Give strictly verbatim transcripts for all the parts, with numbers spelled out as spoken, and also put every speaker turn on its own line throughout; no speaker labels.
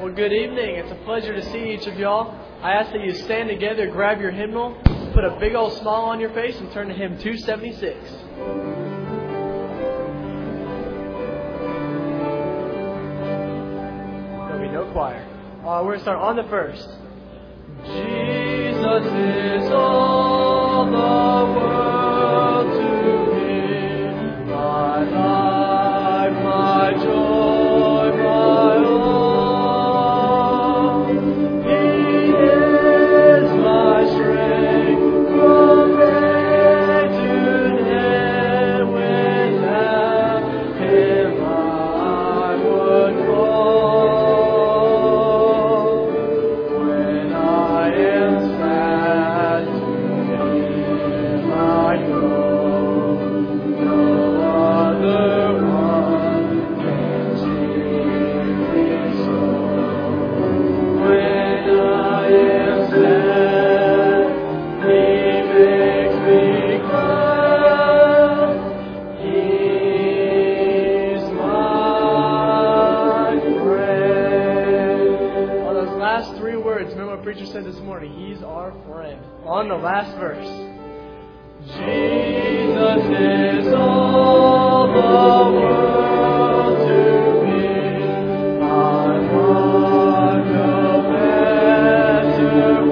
Well, good evening. It's a pleasure to see each of y'all. I ask that you stand together, grab your hymnal, put a big old smile on your face, and turn to hymn two seventy-six. There'll be no choir. Uh, we're going to start on the first. Jesus is all the world to me, my life, my joy, my all. He is my strength from day to day. Without Him I would fall. When I am sad to Him I go. No other one can cheer me so. When I am sad, He makes me glad. He's my friend. On those last three words, remember what preacher said this morning? He's our friend. On the last verse. Jesus is all the world to me. I want no better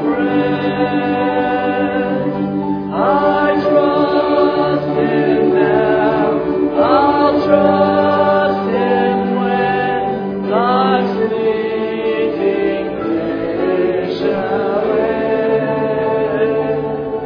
friend. I trust Him now. I'll trust Him when life's fleeting days shall end.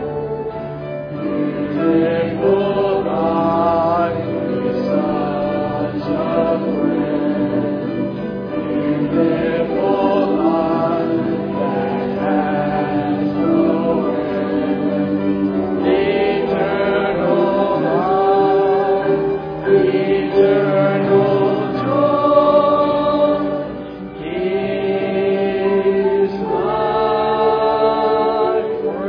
Beautiful life is such a friend. Beautiful life that has no end. Eternal life, eternal joy. He's my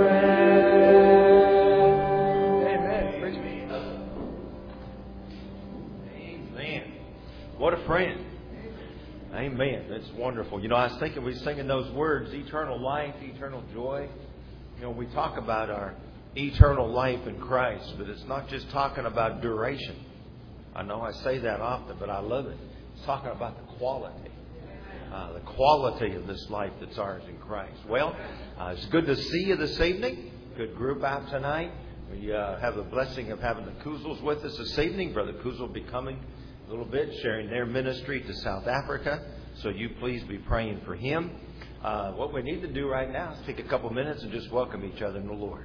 friend. Amen. Praise be.
Amen. What a friend. Amen. That's wonderful. You know, I was thinking we were singing those words, eternal life, eternal joy. You know, we talk about our eternal life in Christ, but it's not just talking about duration. I know I say that often, but I love it. It's talking about the quality. Uh, the quality of this life that's ours in Christ. Well, uh, it's good to see you this evening. Good group out tonight. We uh, have the blessing of having the Kuzels with us this evening. Brother Kuzel will be coming a little bit, sharing their ministry to South Africa. So you please be praying for him. Uh, what we need to do right now is take a couple minutes and just welcome each other in the Lord.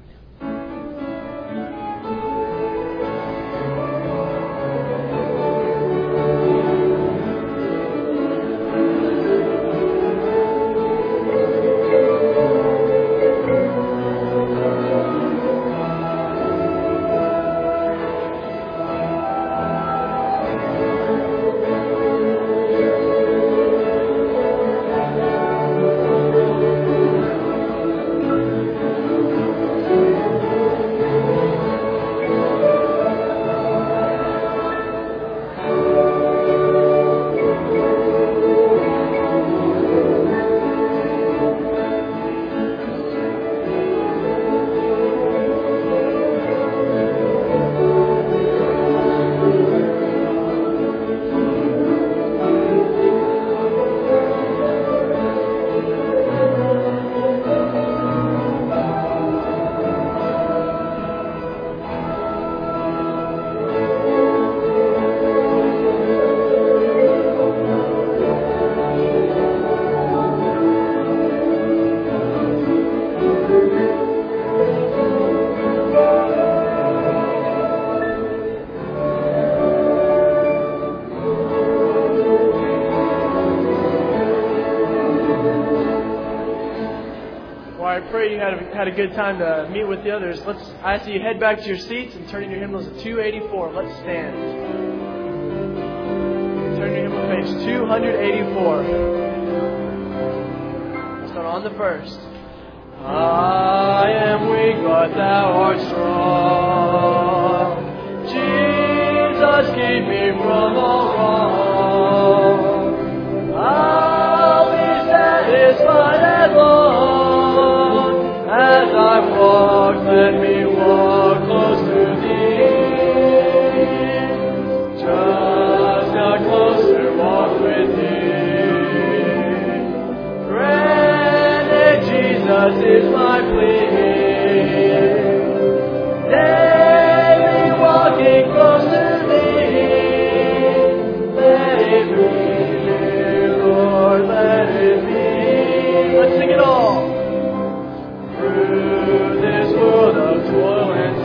Had a good time to meet with the others. Let's I ask you head back to your seats and turn in your hymnals to two eighty-four. Let's stand. Turn your hymnal page two eighty-four. Let's start on the first. I am weak, but Thou art strong. Jesus, keep me from all wrong. I'll let me walk close to Thee. Just a closer walk with Thee. Granted, Jesus is my plea. Daily walking close to Thee. Let it be, Lord, let it be. Let's sing it all. Through this world of toil and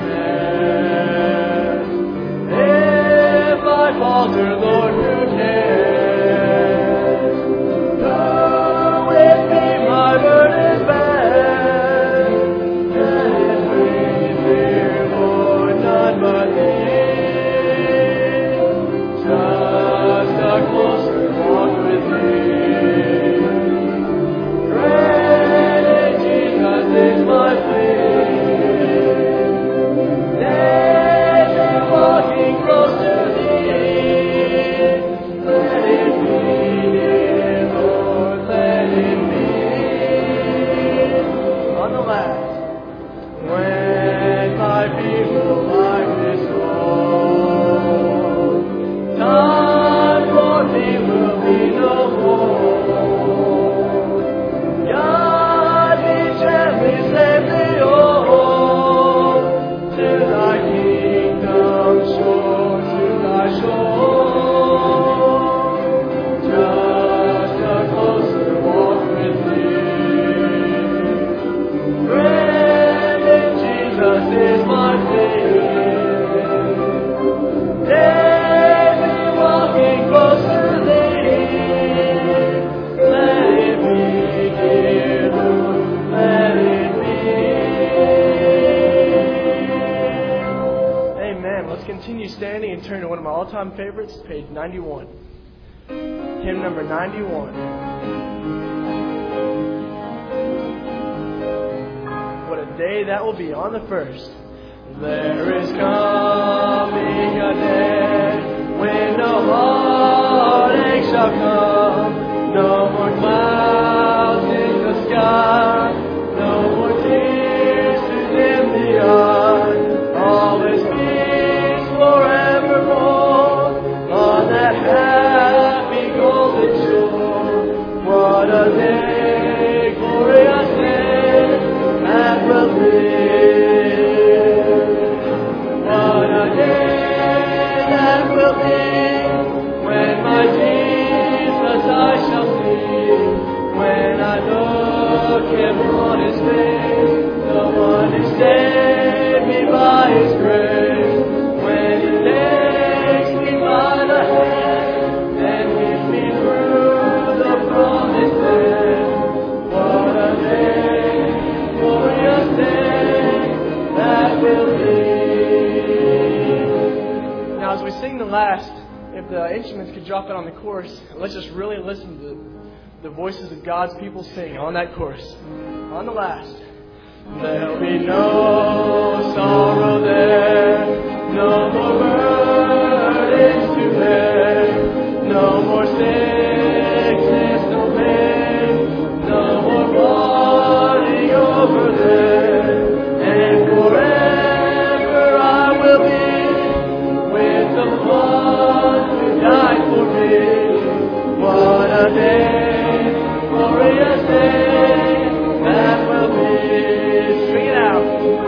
snare, if I falter, Lord, who cares? Who with me my burden bear? Let it be fear, Lord, none but Thee. Just a closer walk with Thee. Granted, Jesus is my plea. Daily walking close to Thee. Let it be, dear Lord, let it be. On the last. When my people like this old, time for me will be no more. God be gently, safely, oh, to Thy kingdom shore, to Thy shore. Just a closer walk with Thee. Granted, Jesus is my plea. Daily walking close to Thee. Let it be, dear Lord, let it be. Amen. Let's continue standing and turn to one of my all-time favorites, page ninety-one. Hymn number ninety-one. What a day that will be on the first. There is coming a day when no heartache shall come, no more clouds in the sky, no more tears to dim the eye. All is peace forevermore on that happy golden shore. What a day, glorious day that will be. What a day that will be when my Jesus I shall see. When I look him on his face, the one who saved me by his grace. When he takes me by the hand and leads me through the promised land. What a day, glorious day that will be. Now, as we sing the last, if the instruments could drop it on the chorus, let's just really listen to the voices of God's people sing on that chorus. On the last. There'll be no sorrow there, no more burdens to bear, no more sickness, no pain, no more parting over there, and forever I will be with the one who died for me. What a day, glorious day that will be. Sing it out.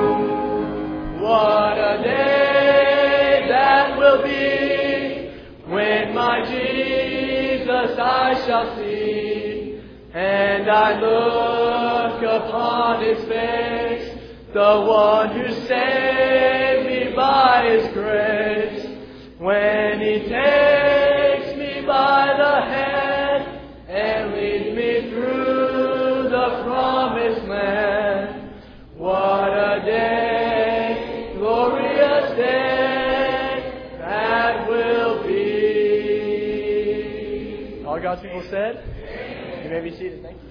What a day that will be when my Jesus I shall see, and I look upon his face, the one who saved me by his grace. When he takes me by the hand and leads me through the promised land. What a day, glorious day that will be. All God's people said? You may be seated. Thank you.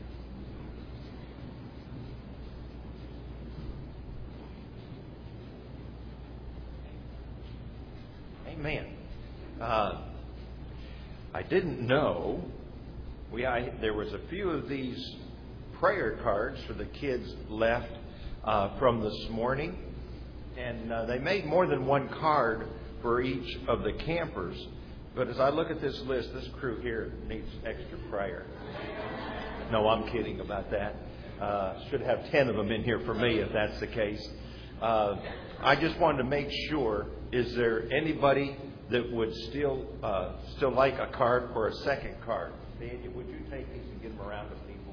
Amen. Uh, I didn't know. We I, there was a few of these prayer cards for the kids left uh, from this morning. And uh, they made more than one card for each of the campers. But as I look at this list, this crew here needs extra prayer. No, I'm kidding about that. Uh, should have ten of them in here for me if that's the case. Uh, I just wanted to make sure, is there anybody that would still uh, still like a card or a second card? Daniel, would you take these and get them around to people?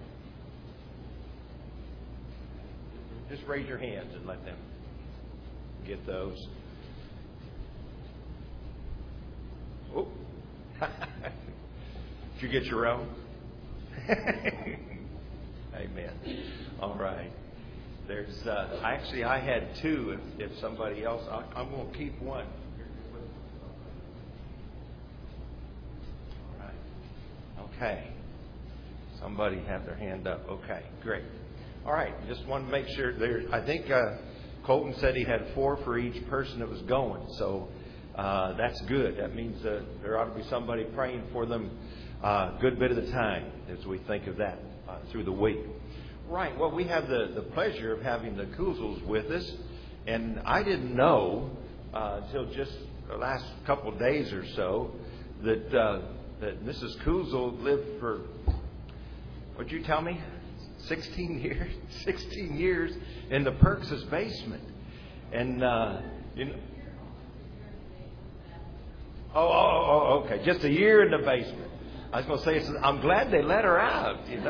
Just raise your hands and let them get those. Oh. Did you get your own? Amen. All right. There's uh, actually I had two. If, if somebody else, I, I'm going to keep one. All right. Okay. Somebody had their hand up. Okay. Great. All right. Just want to make sure there. I think uh, Colton said he had four for each person that was going. So uh, that's good. That means uh, there ought to be somebody praying for them a uh, good bit of the time as we think of that uh, through the week. Right. Well, we have the, the pleasure of having the Kuzels with us. And I didn't know uh, until just the last couple of days or so that uh, that Missus Kuzel lived for, what'd you tell me? sixteen years? sixteen years in the Perks' basement. And, uh, you know. Oh, oh, oh, okay. Just a year in the basement. I was going to say, I'm glad they let her out, you know.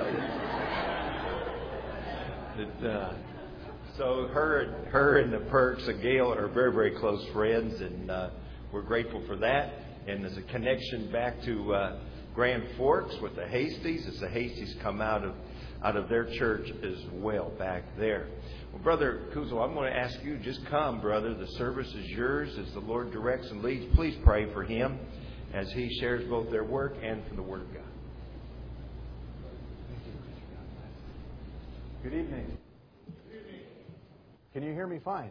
That, uh, so her, her and the Perks and Gail are very, very close friends, and uh, we're grateful for that. And there's a connection back to uh, Grand Forks with the Hasties, as the Hasties come out of out of their church as well back there. Well, Brother Kuzel, I'm going to ask you, just come, brother. The service is yours as the Lord directs and leads. Please pray for him as he shares both their work and from the Word of God.
Good evening. Can you hear me fine?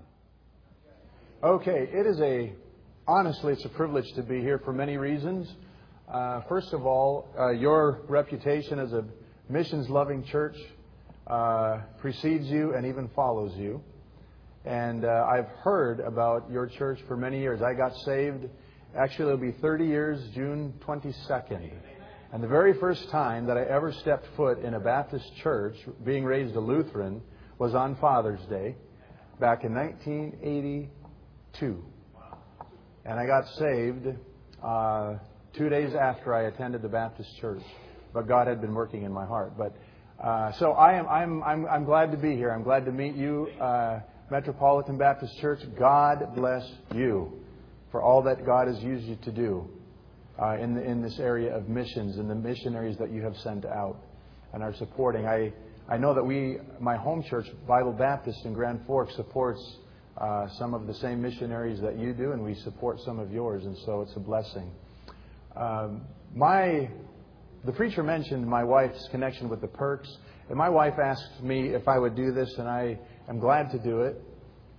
Okay, it is a, honestly, it's a privilege to be here for many reasons. Uh, first of all, uh, your reputation as a missions-loving church uh, precedes you and even follows you. And uh, I've heard about your church for many years. I got saved, actually it'll be thirty years, June twenty-second. And the very first time that I ever stepped foot in a Baptist church, being raised a Lutheran, was on Father's Day back in nineteen eighty-two. And I got saved uh, two days after I attended the Baptist church. But God had been working in my heart. But uh, so I am. I'm. I'm. I'm glad to be here. I'm glad to meet you, uh, Metropolitan Baptist Church. God bless you for all that God has used you to do uh, in the, in this area of missions and the missionaries that you have sent out and are supporting. I I know that we, my home church, Bible Baptist in Grand Forks, supports uh, some of the same missionaries that you do, and we support some of yours, and so it's a blessing. Um, my The preacher mentioned my wife's connection with the Perks, and my wife asked me if I would do this, and I am glad to do it.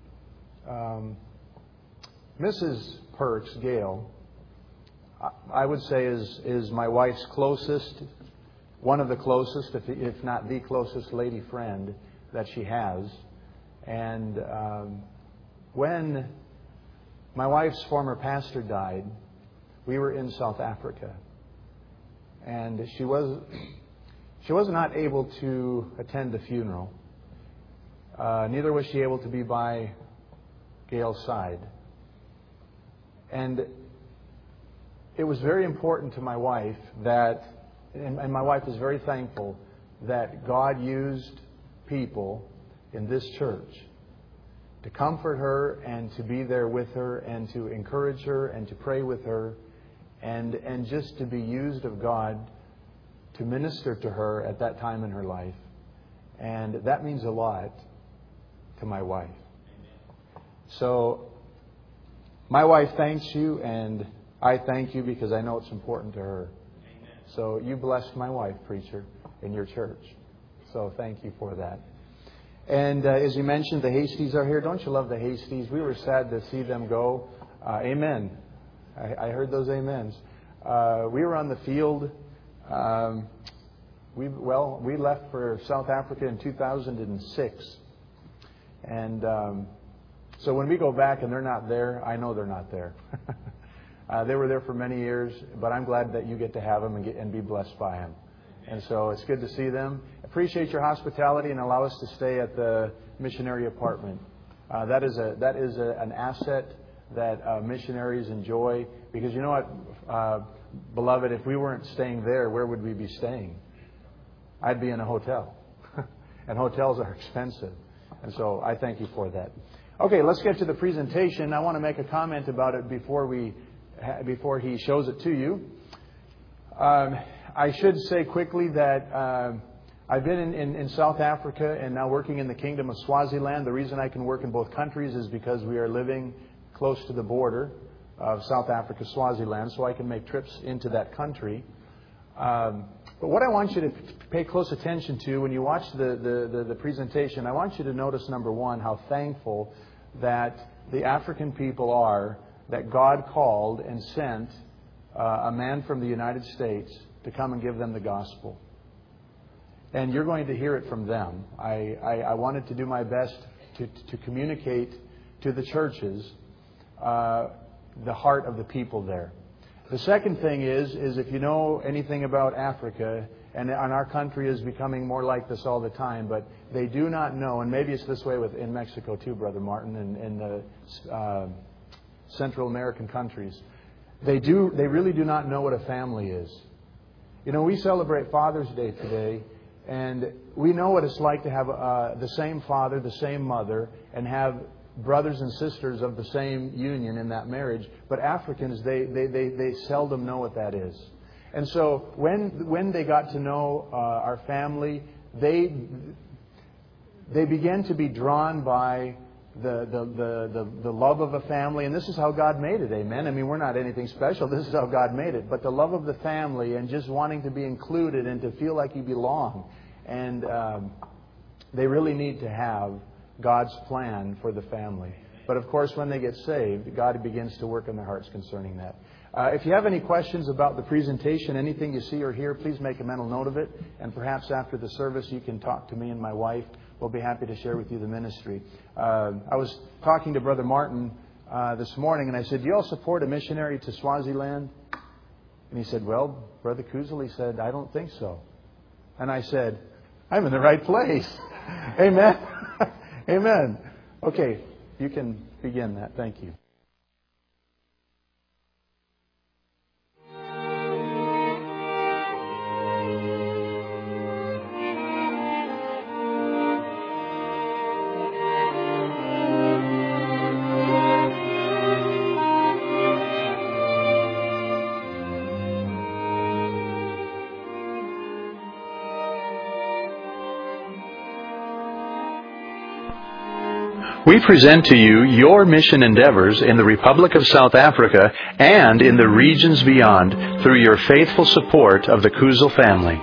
Um, Missus Perks, Gail, I would say is is my wife's closest, one of the closest, if, if not the closest lady friend that she has. And um, when my wife's former pastor died, we were in South Africa. And she was she was not able to attend the funeral. Uh, neither was she able to be by Gail's side. And it was very important to my wife that, and, and my wife is very thankful that God used people in this church to comfort her and to be there with her and to encourage her and to pray with her. And and just to be used of God to minister to her at that time in her life. And that means a lot to my wife. So my wife thanks you, and I thank you because I know it's important to her. So you blessed my wife, preacher, in your church. So thank you for that. And uh, as you mentioned, the Hasties are here. Don't you love the Hasties? We were sad to see them go. Uh, amen. I, I heard those amens. Uh, we were on the field. Um, we well, we left for South Africa in two thousand six, And um, so when we go back and they're not there, I know they're not there. uh, they were there for many years, but I'm glad that you get to have them and, get, and be blessed by them. And so it's good to see them. Appreciate your hospitality and allow us to stay at the missionary apartment. Uh, that is a that is a, an asset that uh, missionaries enjoy, because you know what, uh, beloved, if we weren't staying there, where would we be staying? I'd be in a hotel. And hotels are expensive. And so I thank you for that. Okay, let's get to the presentation. I want to make a comment about it before we before he shows it to you. Um, I should say quickly that uh, I've been in, in, in South Africa and now working in the Kingdom of Swaziland. The reason I can work in both countries is because we are living close to the border of South Africa, Swaziland, so I can make trips into that country. Um, but what I want you to pay close attention to when you watch the, the, the, the presentation, I want you to notice, number one, how thankful that the African people are that God called and sent uh, a man from the United States to come and give them the gospel. And you're going to hear it from them. I, I, I wanted to do my best to, to communicate to the churches uh, the heart of the people there. The second thing is, is if you know anything about Africa, and, and our country is becoming more like this all the time, but they do not know, and maybe it's this way with in Mexico too, Brother Martin, and in the uh, Central American countries, they do, they really do not know what a family is. You know, we celebrate Father's Day today, and we know what it's like to have uh, the same father, the same mother, and have brothers and sisters of the same union in that marriage. But Africans, they, they, they, they seldom know what that is. And so when when they got to know uh, our family, they they began to be drawn by the, the, the, the, the love of a family. And this is how God made it, amen? I mean, we're not anything special. This is how God made it. But the love of the family and just wanting to be included and to feel like you belong. And um, they really need to have God's plan for the family. But of course, when they get saved, God begins to work in their hearts concerning that. Uh, if you have any questions about the presentation, anything you see or hear, please make a mental note of it. And perhaps after the service, you can talk to me and my wife. We'll be happy to share with you the ministry. Uh, I was talking to Brother Martin uh, this morning, and I said, do you all support a missionary to Swaziland? And he said, well, Brother Kuzel, he said, I don't think so. And I said, I'm in the right place. Amen. Amen. Okay, you can begin that. Thank you. We present to you your mission endeavors in the Republic of South Africa and in the regions beyond through your faithful support of the Kuzel family.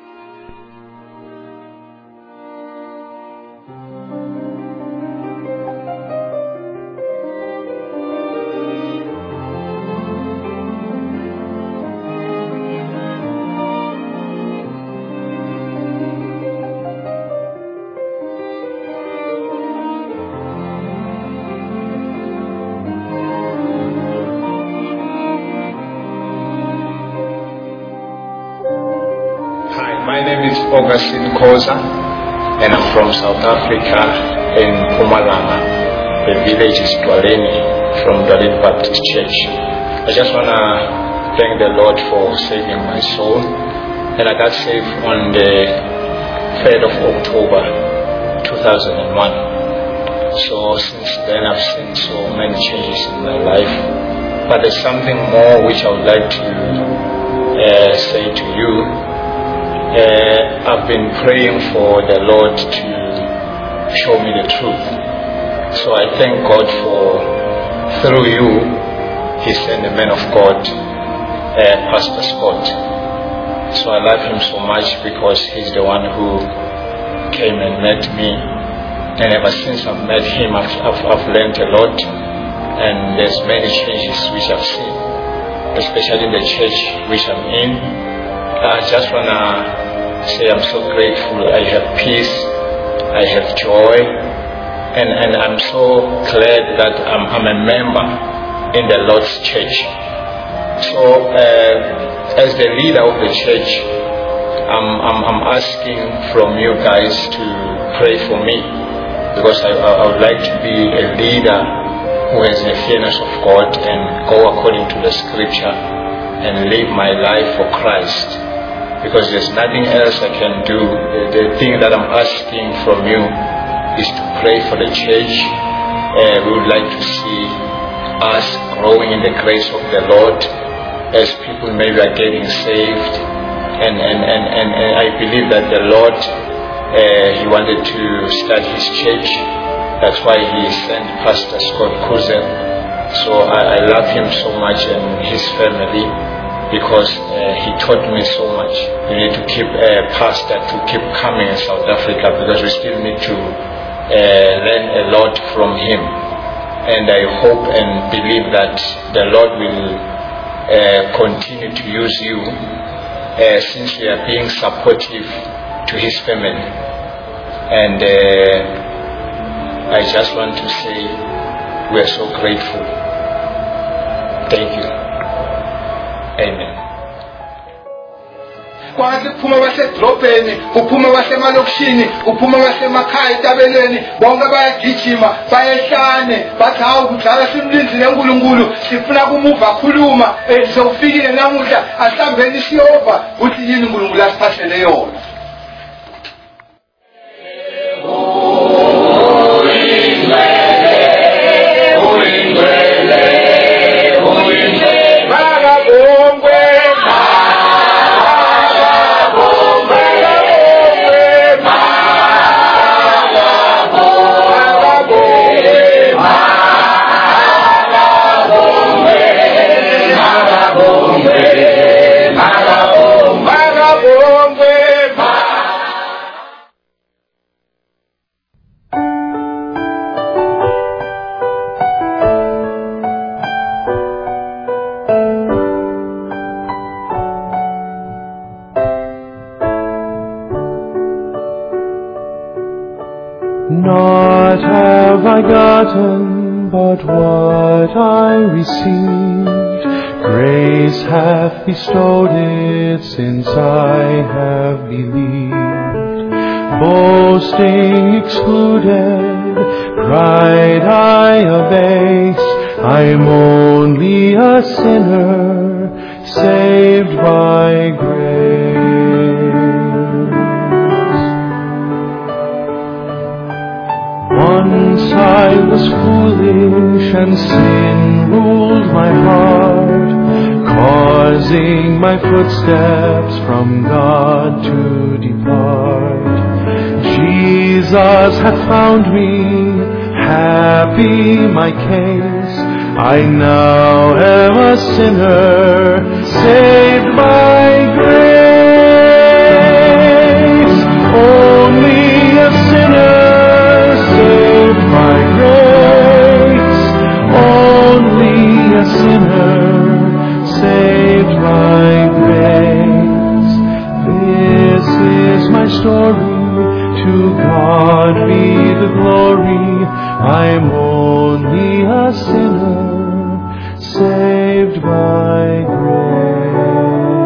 Augustine Koza, and I'm from South Africa in Mpumalanga. The village is Dwaleni, from Dwaleni Baptist Church. I just want to thank the Lord for saving my soul. And I got saved on the third of October two thousand one. So since then I've seen so many changes in my life. But there's something more which I would like to uh, say to you. Uh, I've been praying for the Lord to show me the truth. So I thank God for, through you, He sent a man of God, uh, Pastor Scott. So I love him so much because he's the one who came and met me. And ever since I've met him, I've, I've, I've learned a lot. And there's many changes which I've seen, especially in the church which I'm in. I just want to say I'm so grateful. I have peace, I have joy, and, and I'm so glad that I'm, I'm a member in the Lord's church. So uh, as the leader of the church, I'm, I'm, I'm asking from you guys to pray for me, because I, I would like to be a leader who has the fearness of God and go according to the scripture and live my life for Christ. Because there's nothing else I can do. The, the thing that I'm asking from you is to pray for the church. Uh, we would like to see us growing in the grace of the Lord as people maybe are getting saved. And, and, and, and, and I believe that the Lord, uh, He wanted to start His church. That's why He sent Pastor Scott Kuzel. So I, I love him so much and his family, because uh, he taught me so much. You need to keep a uh, pastor to keep coming in South Africa, because we still need to uh, learn a lot from him. And I hope and believe that the Lord will uh, continue to use you uh, since you are being supportive to his family. And uh, I just want to say we are so grateful. Thank you. Amen.
Kwazi kuphuma basedrobheni, uphuma basemalokishini, uphuma basemakhaya etabeleni, bonke bayagijima, bayehlane, bathi hawu kudala simlinzile uNkulunkulu, sifuna kumuva khuluma, sofikile namuhla, ahlambeni isiyova, uthi yini uNkulunkulu asiphathele yona.
Not have I gotten, but what I received, grace hath bestowed it since I have believed. Boasting excluded, pride I abase, I'm only a sinner, saved by grace. Once I was foolish and sin ruled my heart, causing my footsteps from God to depart. Jesus hath found me, happy my case, I now am a sinner, saved by grace. Only a sinner, saved by grace, only a sinner, saved by grace. This is my story, to God be the glory, I'm only a sinner, saved by grace.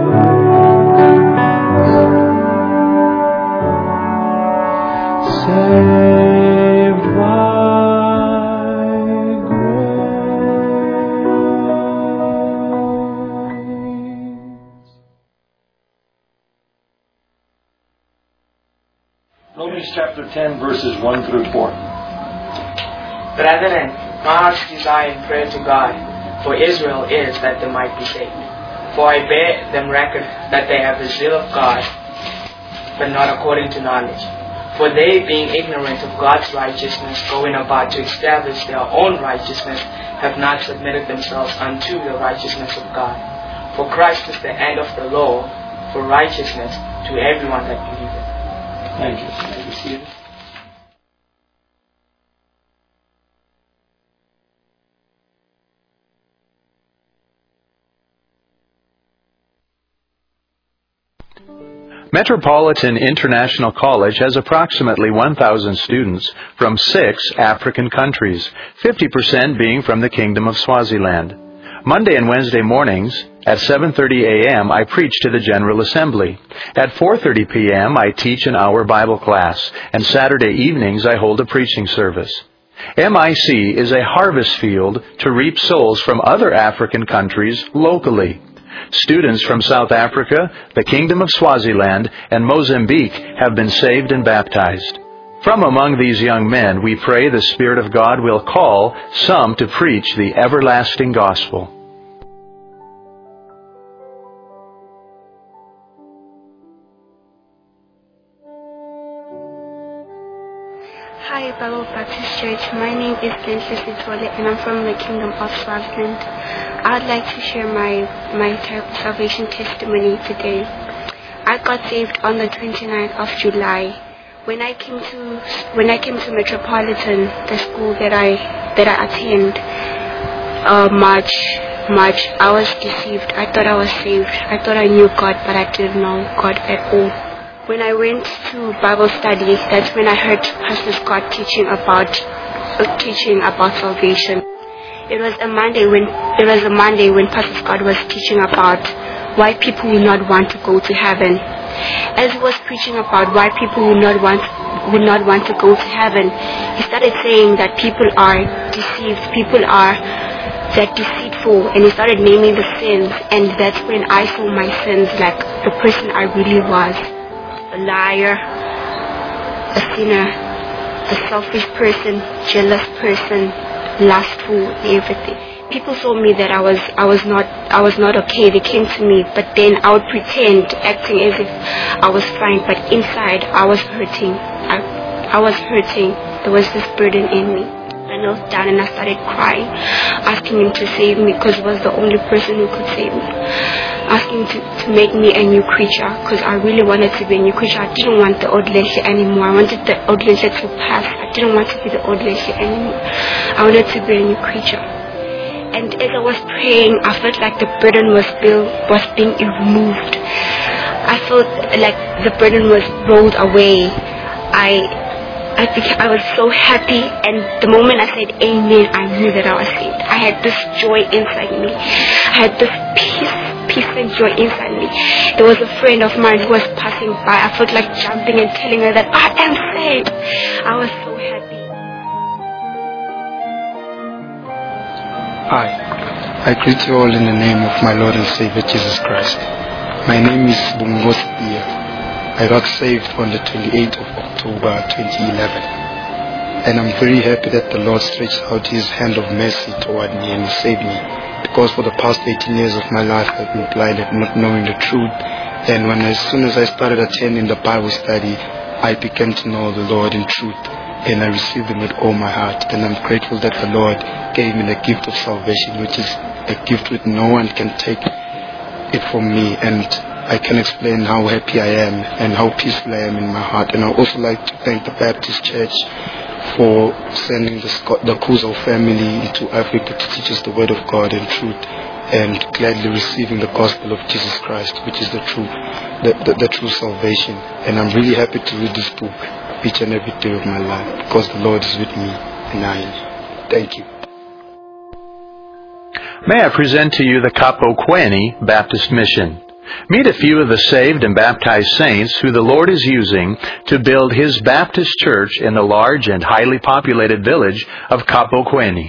Saved
Romans chapter ten, verses one through four.
Brethren, my heart's desire and prayer to God for Israel is that they might be saved. For I bear them record that they have the zeal of God, but not according to knowledge. For they, being ignorant of God's righteousness, going about to establish their own righteousness, have not submitted themselves unto the righteousness of God. For Christ is the end of the law for righteousness to everyone that believeth.
Thank you. May you be seated.
Metropolitan International College has approximately one thousand students from six African countries, fifty percent being from the Kingdom of Swaziland. Monday and Wednesday mornings at seven thirty a.m. I preach to the General Assembly. At four thirty p.m. I teach an hour Bible class, and Saturday evenings I hold a preaching service. M I C is a harvest field to reap souls from other African countries locally. Students from South Africa, the Kingdom of Swaziland, and Mozambique have been saved and baptized. From among these young men, we pray the Spirit of God will call some to preach the everlasting gospel.
Hi, Bible Baptist Church. My name is Lindsay Sitole, and I'm from the Kingdom of Swaziland. I'd like to share my, my salvation testimony today. I got saved on the twenty-ninth of July. When I came to when I came to Metropolitan, the school that I that I attend, uh, March March, I was deceived. I thought I was saved. I thought I knew God, but I didn't know God at all. When I went to Bible study, that's when I heard Pastor Scott teaching about uh, teaching about salvation. It was a Monday when it was a Monday when Pastor Scott was teaching about why people will not want to go to heaven. As he was preaching about why people will not want will not want to go to heaven, he started saying that people are deceived, people are that deceitful, and he started naming the sins, and that's when I saw my sins, like the person I really was. A liar, a sinner, a selfish person, jealous person, lustful, everything. People told me that I was I was not I was not okay. They came to me, but then I would pretend, acting as if I was fine, but inside I was hurting. I I was hurting. There was this burden in me. I knelt down and I started crying, asking him to save me, because he was the only person who could save me. Asking to, to make me a new creature, because I really wanted to be a new creature. I didn't want the old Leslie anymore. I wanted the old Leslie to pass. I didn't want to be the old Leslie anymore. I wanted to be a new creature. And as I was praying, I felt like the burden was being, was being removed. I felt like the burden was rolled away. I I became, I was so happy, and the moment I said amen, I knew that I was saved. I had this joy inside me. I had this peace, peace and joy inside me. There was a friend of mine who was passing by. I felt like jumping and telling her that I am saved. I was so happy.
Hi, I greet you all in the name of my Lord and Savior Jesus Christ. My name is Bungosi Pia. I got saved on the twenty-eighth of October twenty eleven. And I'm very happy that the Lord stretched out His hand of mercy toward me and He saved me. Because for the past eighteen years of my life I've been blinded, not knowing the truth. And when as soon as I started attending the Bible study, I began to know the Lord in truth. And I received Him with all my heart. And I'm grateful that the Lord gave me the gift of salvation, which is a gift which no one can take it from me. And I can explain how happy I am and how peaceful I am in my heart. And I also like to thank the Baptist Church for sending the, Scott, the Kuzo family into Africa to teach us the Word of God and truth, and gladly receiving the gospel of Jesus Christ, which is the true, the, the, the true salvation. And I'm really happy to read this book each and every day of my life, because the Lord is with me, and I thank you.
May I present to you the Kapo Kweni Baptist Mission. Meet a few of the saved and baptized saints who the Lord is using to build His Baptist church in the large and highly populated village of Kapo Kweni.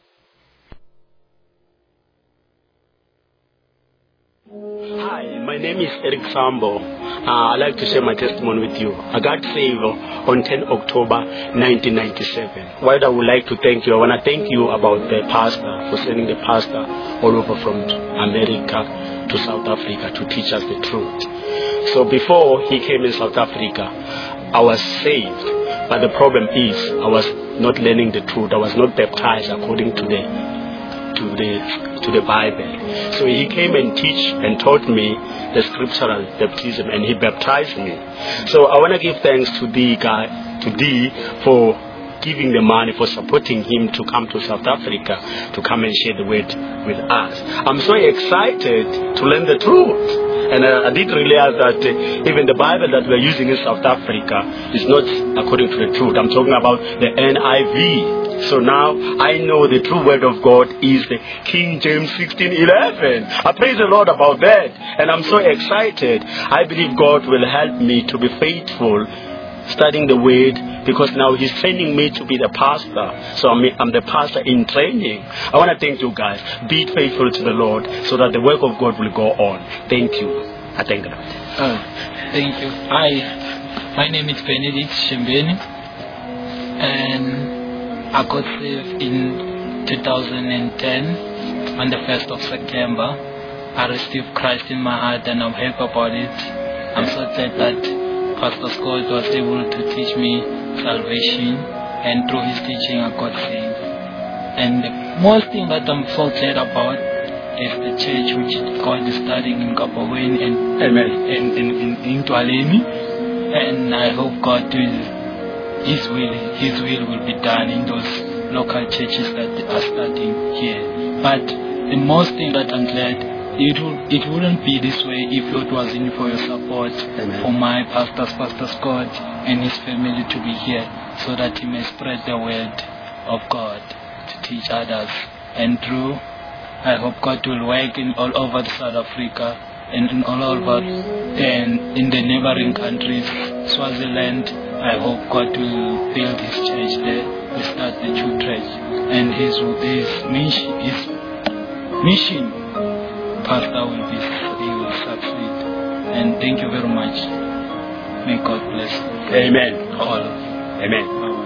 Hi, my name is Eric Sambo. Uh, I'd like to share my testimony with you. I got saved on tenth of October nineteen ninety-seven. What I would like to thank you, I want to thank you about the pastor, for sending the pastor all over from America to South Africa to teach us the truth. So before he came in South Africa, I was saved. But the problem is, I was not learning the truth. I was not baptized according to the to the to the Bible. So he came and teach and taught me the scriptural baptism, and he baptized me. So I want to give thanks to thee, God, to thee for giving the money, for supporting him to come to South Africa to come and share the word with us. I'm so excited to learn the truth. And uh, I did realize that uh, even the Bible that we're using in South Africa is not according to the truth. I'm talking about the N I V. So now I know the true word of God is the King James sixteen eleven. I praise the Lord about that. And I'm so excited. I believe God will help me to be faithful studying the word, because now he's training me to be the pastor. So I'm, I'm the pastor in training. I want to thank you guys. Be faithful to the Lord so that the work of God will go on. Thank you. I thank God.
Oh, thank you. Hi, my name is Benedict Shembeni, and I got saved in two thousand ten on the first of September. I received Christ in my heart, and I'm happy about it. I'm so glad that Pastor Scott was able to teach me salvation, and through his teaching I got saved. And the most thing that I'm so glad about is the church which God is starting in Kapaweni and
Amen.
in in, in, in Tualeni. And I hope God will, His will, His will will be done in those local churches that are starting here. But the most thing that I'm glad, It, will, it wouldn't be this way if it wasn't for your support. Amen. For my pastors, Pastor Scott and his family to be here so that he may spread the word of God to teach others. And through, I hope God will work in all over South Africa and in all over and in the neighboring countries, Swaziland. I hope God will build his church there, will start the true church, and his, his mission, his mission Pastor will be, he will succeed. And thank you very much. May God bless you.
Amen.
All.
Amen.
Bye-bye.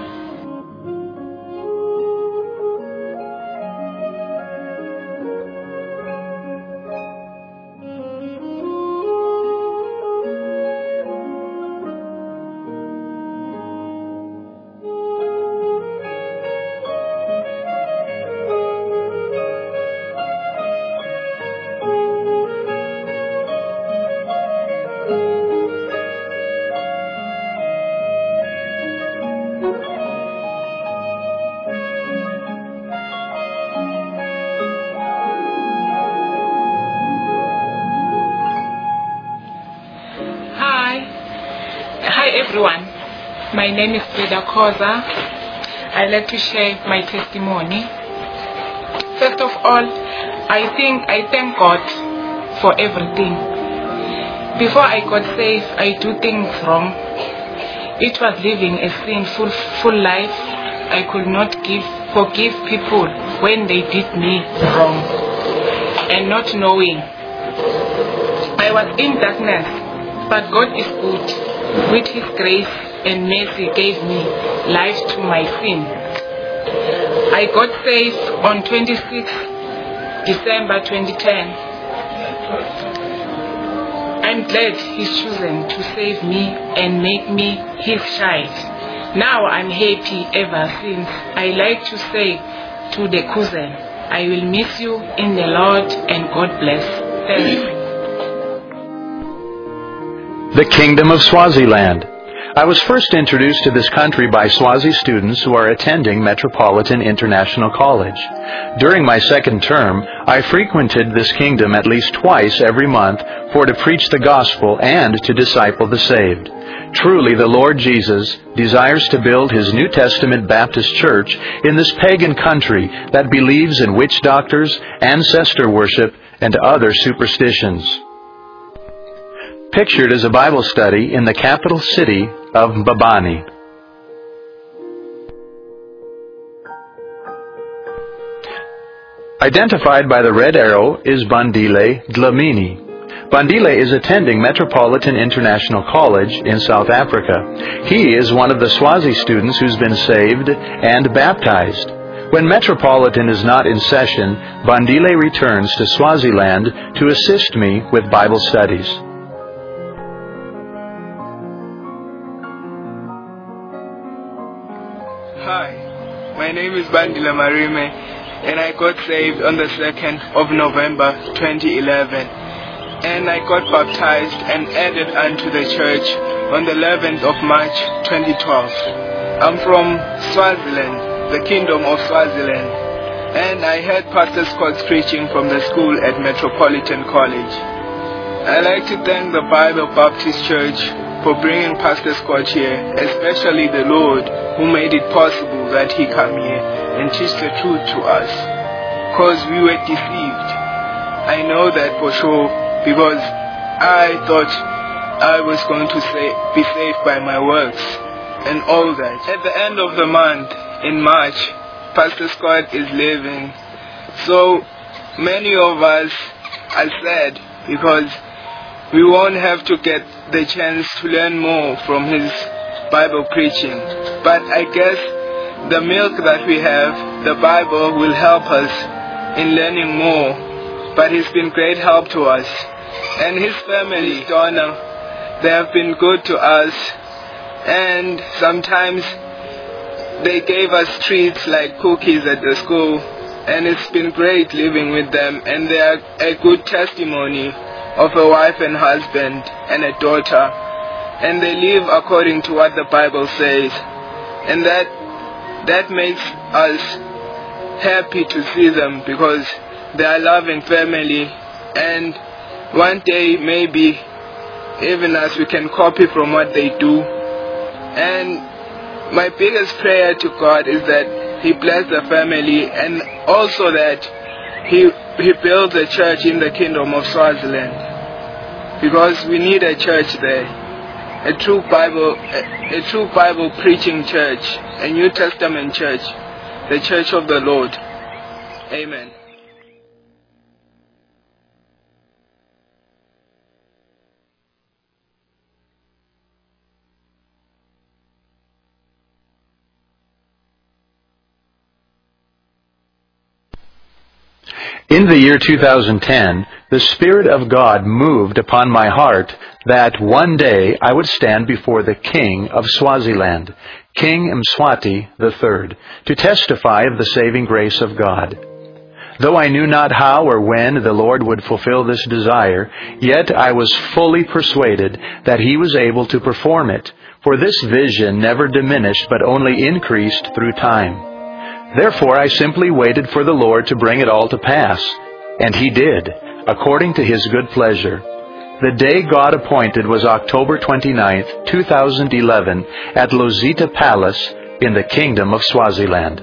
Everyone, my name is Frida Koza. I'd like to share my testimony. First of all, I think I thank God for everything. Before I got saved, I do things wrong. It was living a sinful full life. I could not give forgive people when they did me wrong, and not knowing. I was in darkness, but God is good. With his grace and mercy gave me life to my sin. I got saved on twenty-sixth December twenty ten. I'm glad he's chosen to save me and make me his child. Now I'm happy ever since. I like to say to the cousin, I will miss you in the Lord and God bless. Thanks.
The Kingdom of Swaziland. I was first introduced to this country by Swazi students who are attending Metropolitan International College. During my second term, I frequented this kingdom at least twice every month for to preach the gospel and to disciple the saved. Truly, the Lord Jesus desires to build his New Testament Baptist church in this pagan country that believes in witch doctors, ancestor worship, and other superstitions. Pictured as a Bible study in the capital city of Mbabane. Identified by the red arrow is Bandile Dlamini. Bandile is attending Metropolitan International College in South Africa. He is one of the Swazi students who's been saved and baptized. When Metropolitan is not in session, Bandile returns to Swaziland to assist me with Bible studies.
Hi, my name is Bandila Marime, and I got saved on the second of November twenty eleven, and I got baptized and added unto the church on the eleventh of March twenty twelve. I'm from Swaziland, the Kingdom of Swaziland, and I heard Pastor Scott's preaching from the school at Metropolitan College. I'd like to thank the Bible Baptist Church for bringing Pastor Scott here, especially the Lord who made it possible that he come here and teach the truth to us. Because we were deceived. I know that for sure because I thought I was going to say, be saved by my works and all that. At the end of the month, in March, Pastor Scott is leaving. So many of us are sad because we won't have to get the chance to learn more from his Bible preaching. But I guess the milk that we have, the Bible, will help us in learning more. But he's been great help to us. And his family, Donna, they have been good to us. And sometimes they gave us treats like cookies at the school. And it's been great living with them. And they are a good testimony of a wife and husband and a daughter, and they live according to what the Bible says, and that that makes us happy to see them because they are loving family, and one day maybe even us we can copy from what they do. And my biggest prayer to God is that He bless the family, and also that He He builds a church in the kingdom of Swaziland. Because we need a church there, a true Bible, a, a true Bible preaching church, a New Testament church, the church of the Lord. Amen.
In the year two thousand ten, the Spirit of God moved upon my heart that one day I would stand before the King of Swaziland, King Mswati the Third, to testify of the saving grace of God. Though I knew not how or when the Lord would fulfill this desire, yet I was fully persuaded that He was able to perform it, for this vision never diminished but only increased through time. Therefore I simply waited for the Lord to bring it all to pass, and He did, according to His good pleasure. The day God appointed was October twenty-ninth, two thousand eleven, at Lozita Palace in the Kingdom of Swaziland.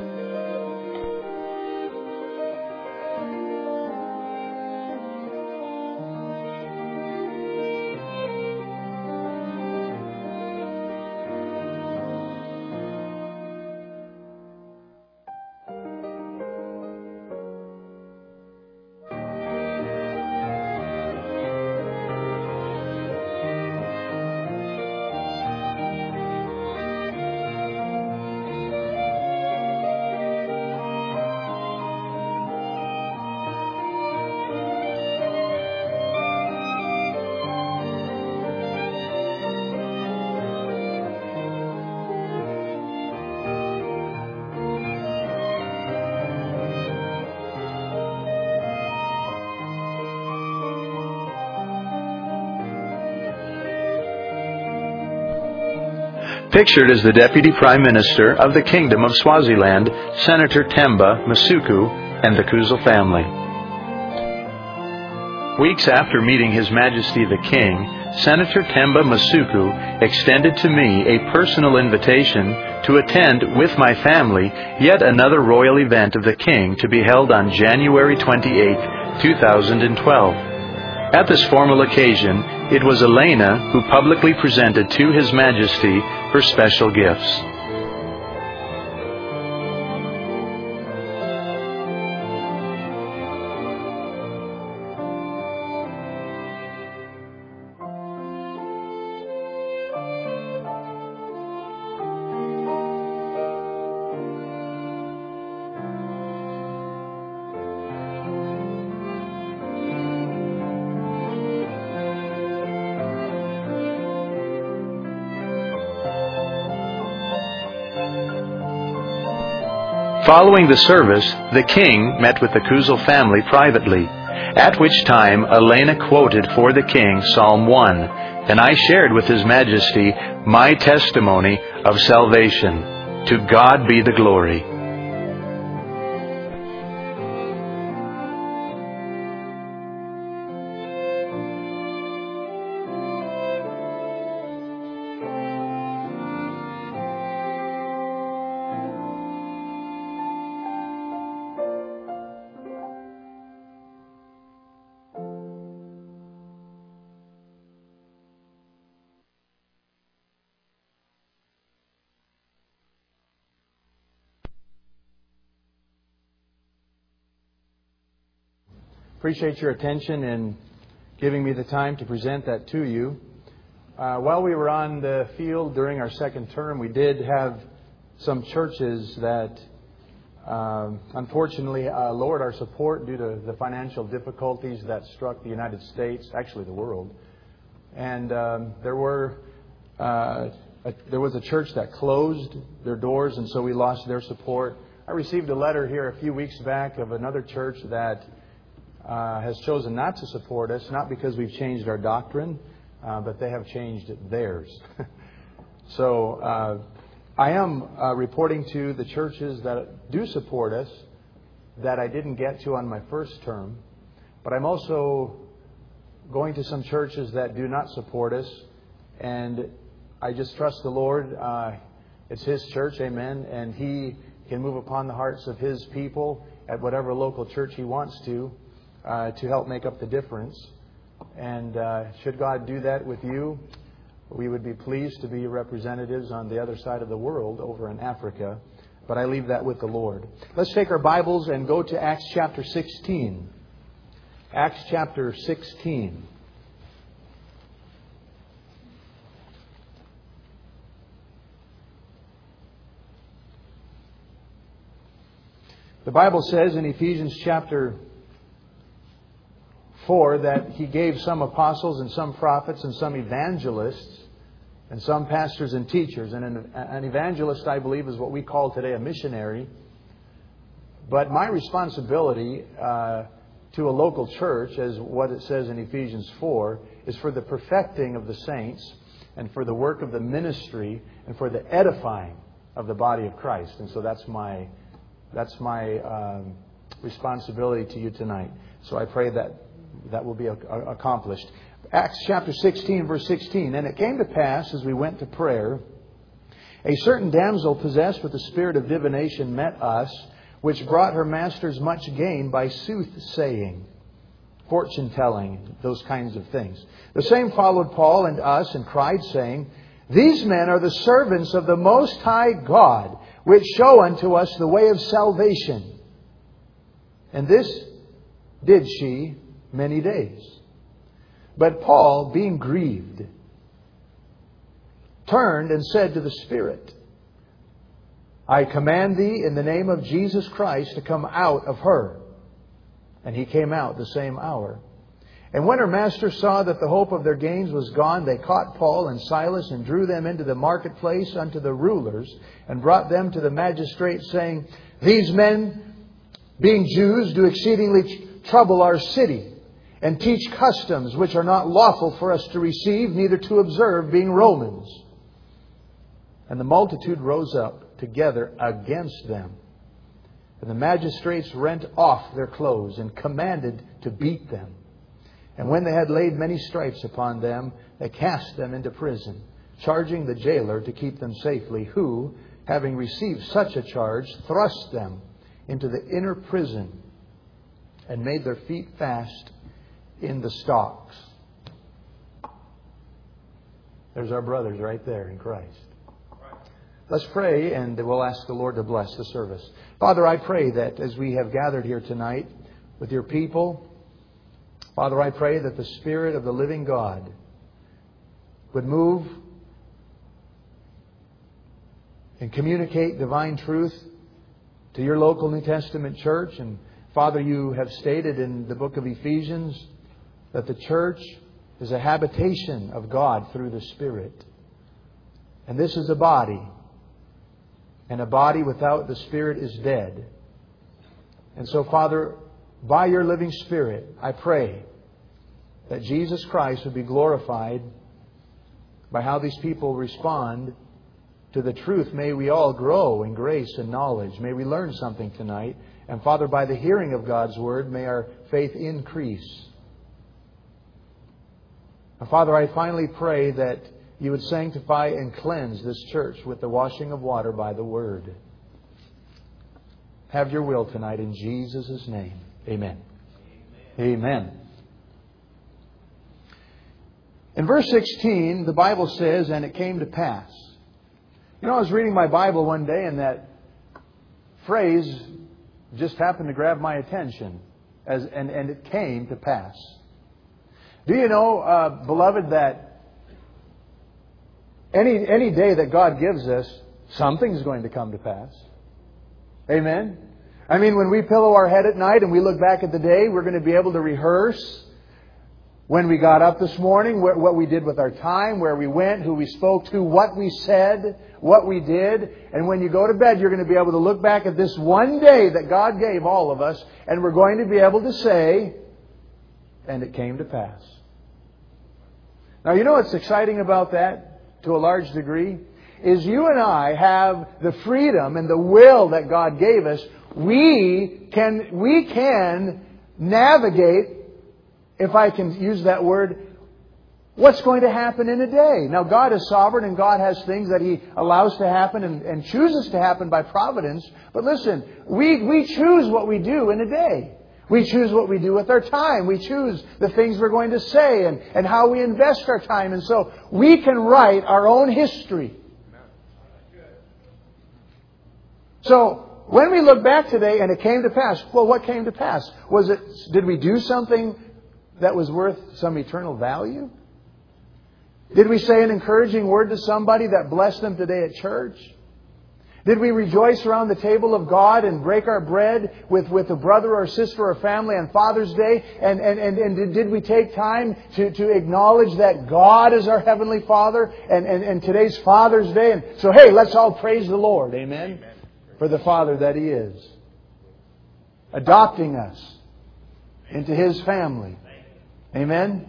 Pictured as the Deputy Prime Minister of the Kingdom of Swaziland, Senator Themba Masuku and the Kuzel family. Weeks after meeting His Majesty the King, Senator Themba Masuku extended to me a personal invitation to attend with my family yet another royal event of the King to be held on January twenty-eighth, two thousand twelve. At this formal occasion, it was Elena who publicly presented to His Majesty her special gifts. Following the service, the King met with the Kuzel family privately, at which time Elena quoted for the King Psalm one, and I shared with His Majesty my testimony of salvation. To God be the glory. Appreciate your attention in giving me the time to present that to you. Uh, while we were on the field during our second term, we did have some churches that um, unfortunately uh, lowered our support due to the financial difficulties that struck the United States, actually the world. And um, there were uh, a, there was a church that closed their doors, and so we lost their support. I received a letter here a few weeks back of another church that uh, has chosen not to support us, not because we've changed our doctrine, uh, but they have changed theirs. so uh, I am uh, reporting to the churches that do support us that I didn't get to on my first term, but I'm also going to some churches that do not support us, and I just trust the Lord. Uh, it's His church, amen, and He can move upon the hearts of His people at whatever local church He wants to, uh, to help make up the difference. And uh, should God do that with you, we would be pleased to be representatives on the other side of the world over in Africa. But I leave that with the Lord. Let's take our Bibles and go to Acts chapter sixteen. Acts chapter sixteen. The Bible says in Ephesians chapter four that He gave some apostles and some prophets and some evangelists and some pastors and teachers. And an, an evangelist, I believe, is what we call today a missionary. But my responsibility uh, to a local church, as what it says in Ephesians four, is for the perfecting of the saints and for the work of the ministry and for the edifying of the body of Christ. And so that's my that's my um, responsibility to you tonight. So I pray that that will be accomplished. Acts chapter sixteen, verse sixteen. And it came to pass, as we went to prayer, a certain damsel possessed with the spirit of divination met us, which brought her masters much gain by soothsaying, fortune-telling, those kinds of things. The same followed Paul and us and cried, saying, These men are the servants of the Most High God, which show unto us the way of salvation. And this did she many days. But Paul, being grieved, turned and said to the Spirit, I command thee in the name of Jesus Christ to come out of her. And he came out the same hour. And when her masters saw that the hope of their gains was gone, they caught Paul and Silas and drew them into the marketplace unto the rulers and brought them to the magistrates, saying, These men, being Jews, do exceedingly trouble our city and teach customs which are not lawful for us to receive, neither to observe, being Romans. And the multitude rose up together against them. And the magistrates rent off their clothes and commanded to beat them. And when they had laid many stripes upon them, they cast them into prison, charging the jailer to keep them safely, who, having received such a charge, thrust them into the inner prison and made their feet fast in the stocks. There's our brothers right there in Christ. Let's pray, and we'll ask the Lord to bless the service. Father, I pray that as we have gathered here tonight with your people, Father, I pray that the Spirit of the living God would move and communicate divine truth to your local New Testament church. And Father, you have stated in the book of Ephesians that the church is a habitation of God through the Spirit. And this is a body. And a body without the Spirit is dead. And so, Father, by your living Spirit, I pray that Jesus Christ would be glorified by how these people respond to the truth. May we all grow in grace and knowledge. May we learn something tonight. And Father, by the hearing of God's Word, may our faith increase. And Father, I finally pray that you would sanctify and cleanse this church with the washing of water by the Word. Have your will tonight in Jesus' name. Amen. Amen. Amen. In verse sixteen, the Bible says, and it came to pass. You know, I was reading my Bible one day and that phrase just happened to grab my attention. as, and, and it came to pass. Do you know, uh, beloved, that any, any day that God gives us, something's going to come to pass? Amen? I mean, when we pillow our head at night and we look back at the day, we're going to be able to rehearse when we got up this morning, what we did with our time, where we went, who we spoke to, what we said, what we did. And when you go to bed, you're going to be able to look back at this one day that God gave all of us, and we're going to be able to say, and it came to pass. Now, you know what's exciting about that, to a large degree, is you and I have the freedom and the will that God gave us. We can, we can navigate, if I can use that word, what's going to happen in a day. Now, God is sovereign and God has things that He allows to happen and, and chooses to happen by providence. But listen, we, we choose what we do in a day. We choose what we do with our time. We choose the things we're going to say and, and how we invest our time. And so we can write our own history. So when we look back today and it came to pass, well, what came to pass? Was it, did we do something that was worth some eternal value? Did we say an encouraging word to somebody that blessed them today at church? Did we rejoice around the table of God and break our bread with, with a brother or sister or family on Father's Day? And, and, and, and did we take time to, to acknowledge that God is our Heavenly Father and, and, and today's Father's Day? And so, hey, let's all praise the Lord. Amen. Amen. For the Father that He is. Adopting us into His family. Amen?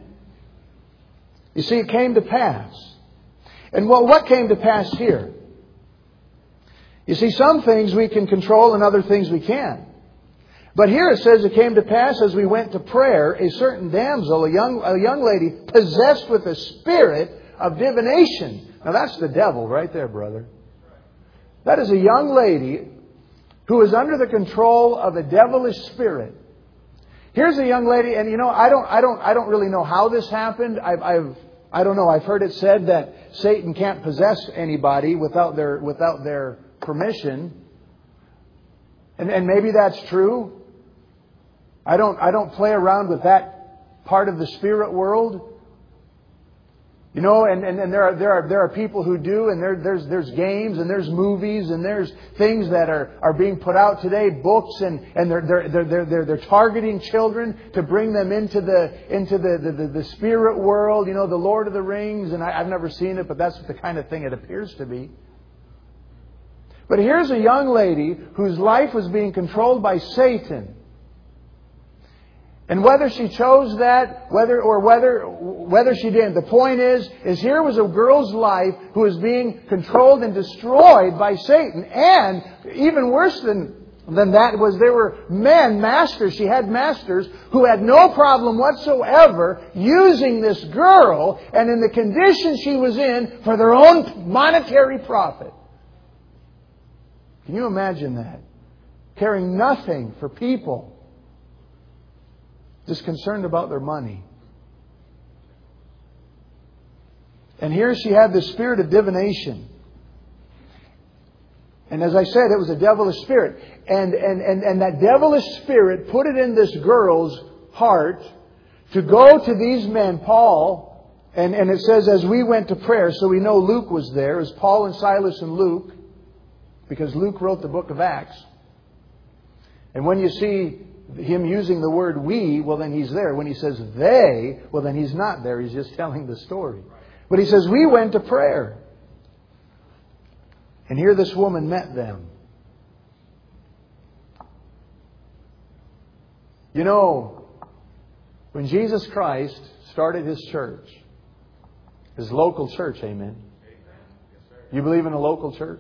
You see, it came to pass. And what, what came to pass here? You see, some things we can control and other things we can't. But here it says it came to pass as we went to prayer, a certain damsel, a young, a young lady, possessed with a spirit of divination. Now that's the devil right there, brother. That is a young lady who is under the control of a devilish spirit. Here's a young lady, and you know, I don't, I don't, I don't really know how this happened. I've, I've, I don't know. I've heard it said that Satan can't possess anybody without their, without their permission, and and maybe that's true. I don't, I don't play around with that part of the spirit world. You know, and, and, and there are there are there are people who do, and there there's there's games and there's movies and there's things that are, are being put out today, books, and, and they're they're they're they're they're they're targeting children to bring them into the into the, the, the, the spirit world, you know, the Lord of the Rings, and I, I've never seen it, but that's the kind of thing it appears to be. But here's a young lady whose life was being controlled by Satan. And whether she chose that, whether or whether whether she didn't, the point is, is here was a girl's life who was being controlled and destroyed by Satan. And even worse than, than that was there were men, masters, she had masters who had no problem whatsoever using this girl and in the condition she was in for their own monetary profit. Can you imagine that? Caring nothing for people. Just concerned about their money. And here she had the spirit of divination. And as I said, it was a devilish spirit. And, and, and, and that devilish spirit put it in this girl's heart to go to these men, Paul, and, and it says as we went to prayer, so we know Luke was there, as Paul and Silas and Luke, because Luke wrote the book of Acts. And when you see him using the word we, well then he's there. When he says they, well then he's not there. He's just telling the story. But he says, we went to prayer. And here this woman met them. You know, when Jesus Christ started His church, His local church, amen? You believe in a local church?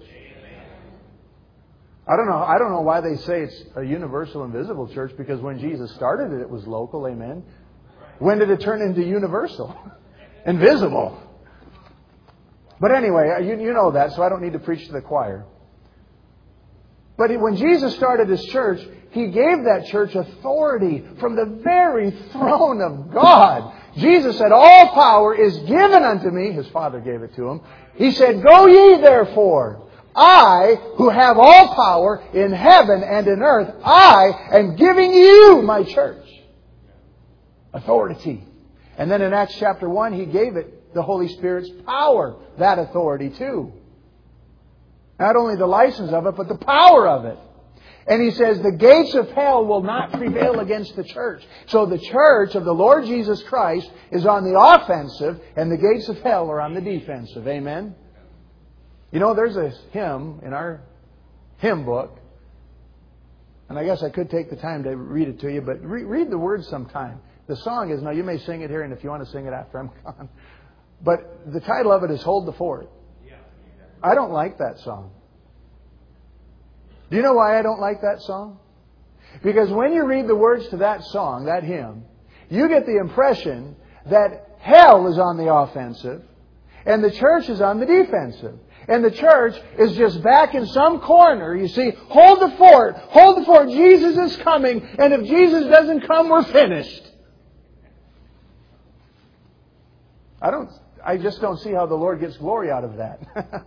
I don't know. I don't know why they say it's a universal and visible church, because when Jesus started it, it was local. Amen. When did it turn into universal and visible? But anyway, you, you know that, so I don't need to preach to the choir. But when Jesus started His church, He gave that church authority from the very throne of God. Jesus said, all power is given unto me. His Father gave it to Him. He said, go ye therefore. I, who have all power in heaven and in earth, I am giving you, my church, authority. And then in Acts chapter one, He gave it the Holy Spirit's power, that authority too. Not only the license of it, but the power of it. And He says the gates of hell will not prevail against the church. So the church of the Lord Jesus Christ is on the offensive and the gates of hell are on the defensive. Amen? You know, there's a hymn in our hymn book. And I guess I could take the time to read it to you, but re- read the words sometime. The song is, now you may sing it here, and if you want to sing it after I'm gone. But the title of it is Hold the Fort. I don't like that song. Do you know why I don't like that song? Because when you read the words to that song, that hymn, you get the impression that hell is on the offensive and the church is on the defensive. And the church is just back in some corner. You see, hold the fort, hold the fort. Jesus is coming, and if Jesus doesn't come, we're finished. I don't. I just don't see how the Lord gets glory out of that.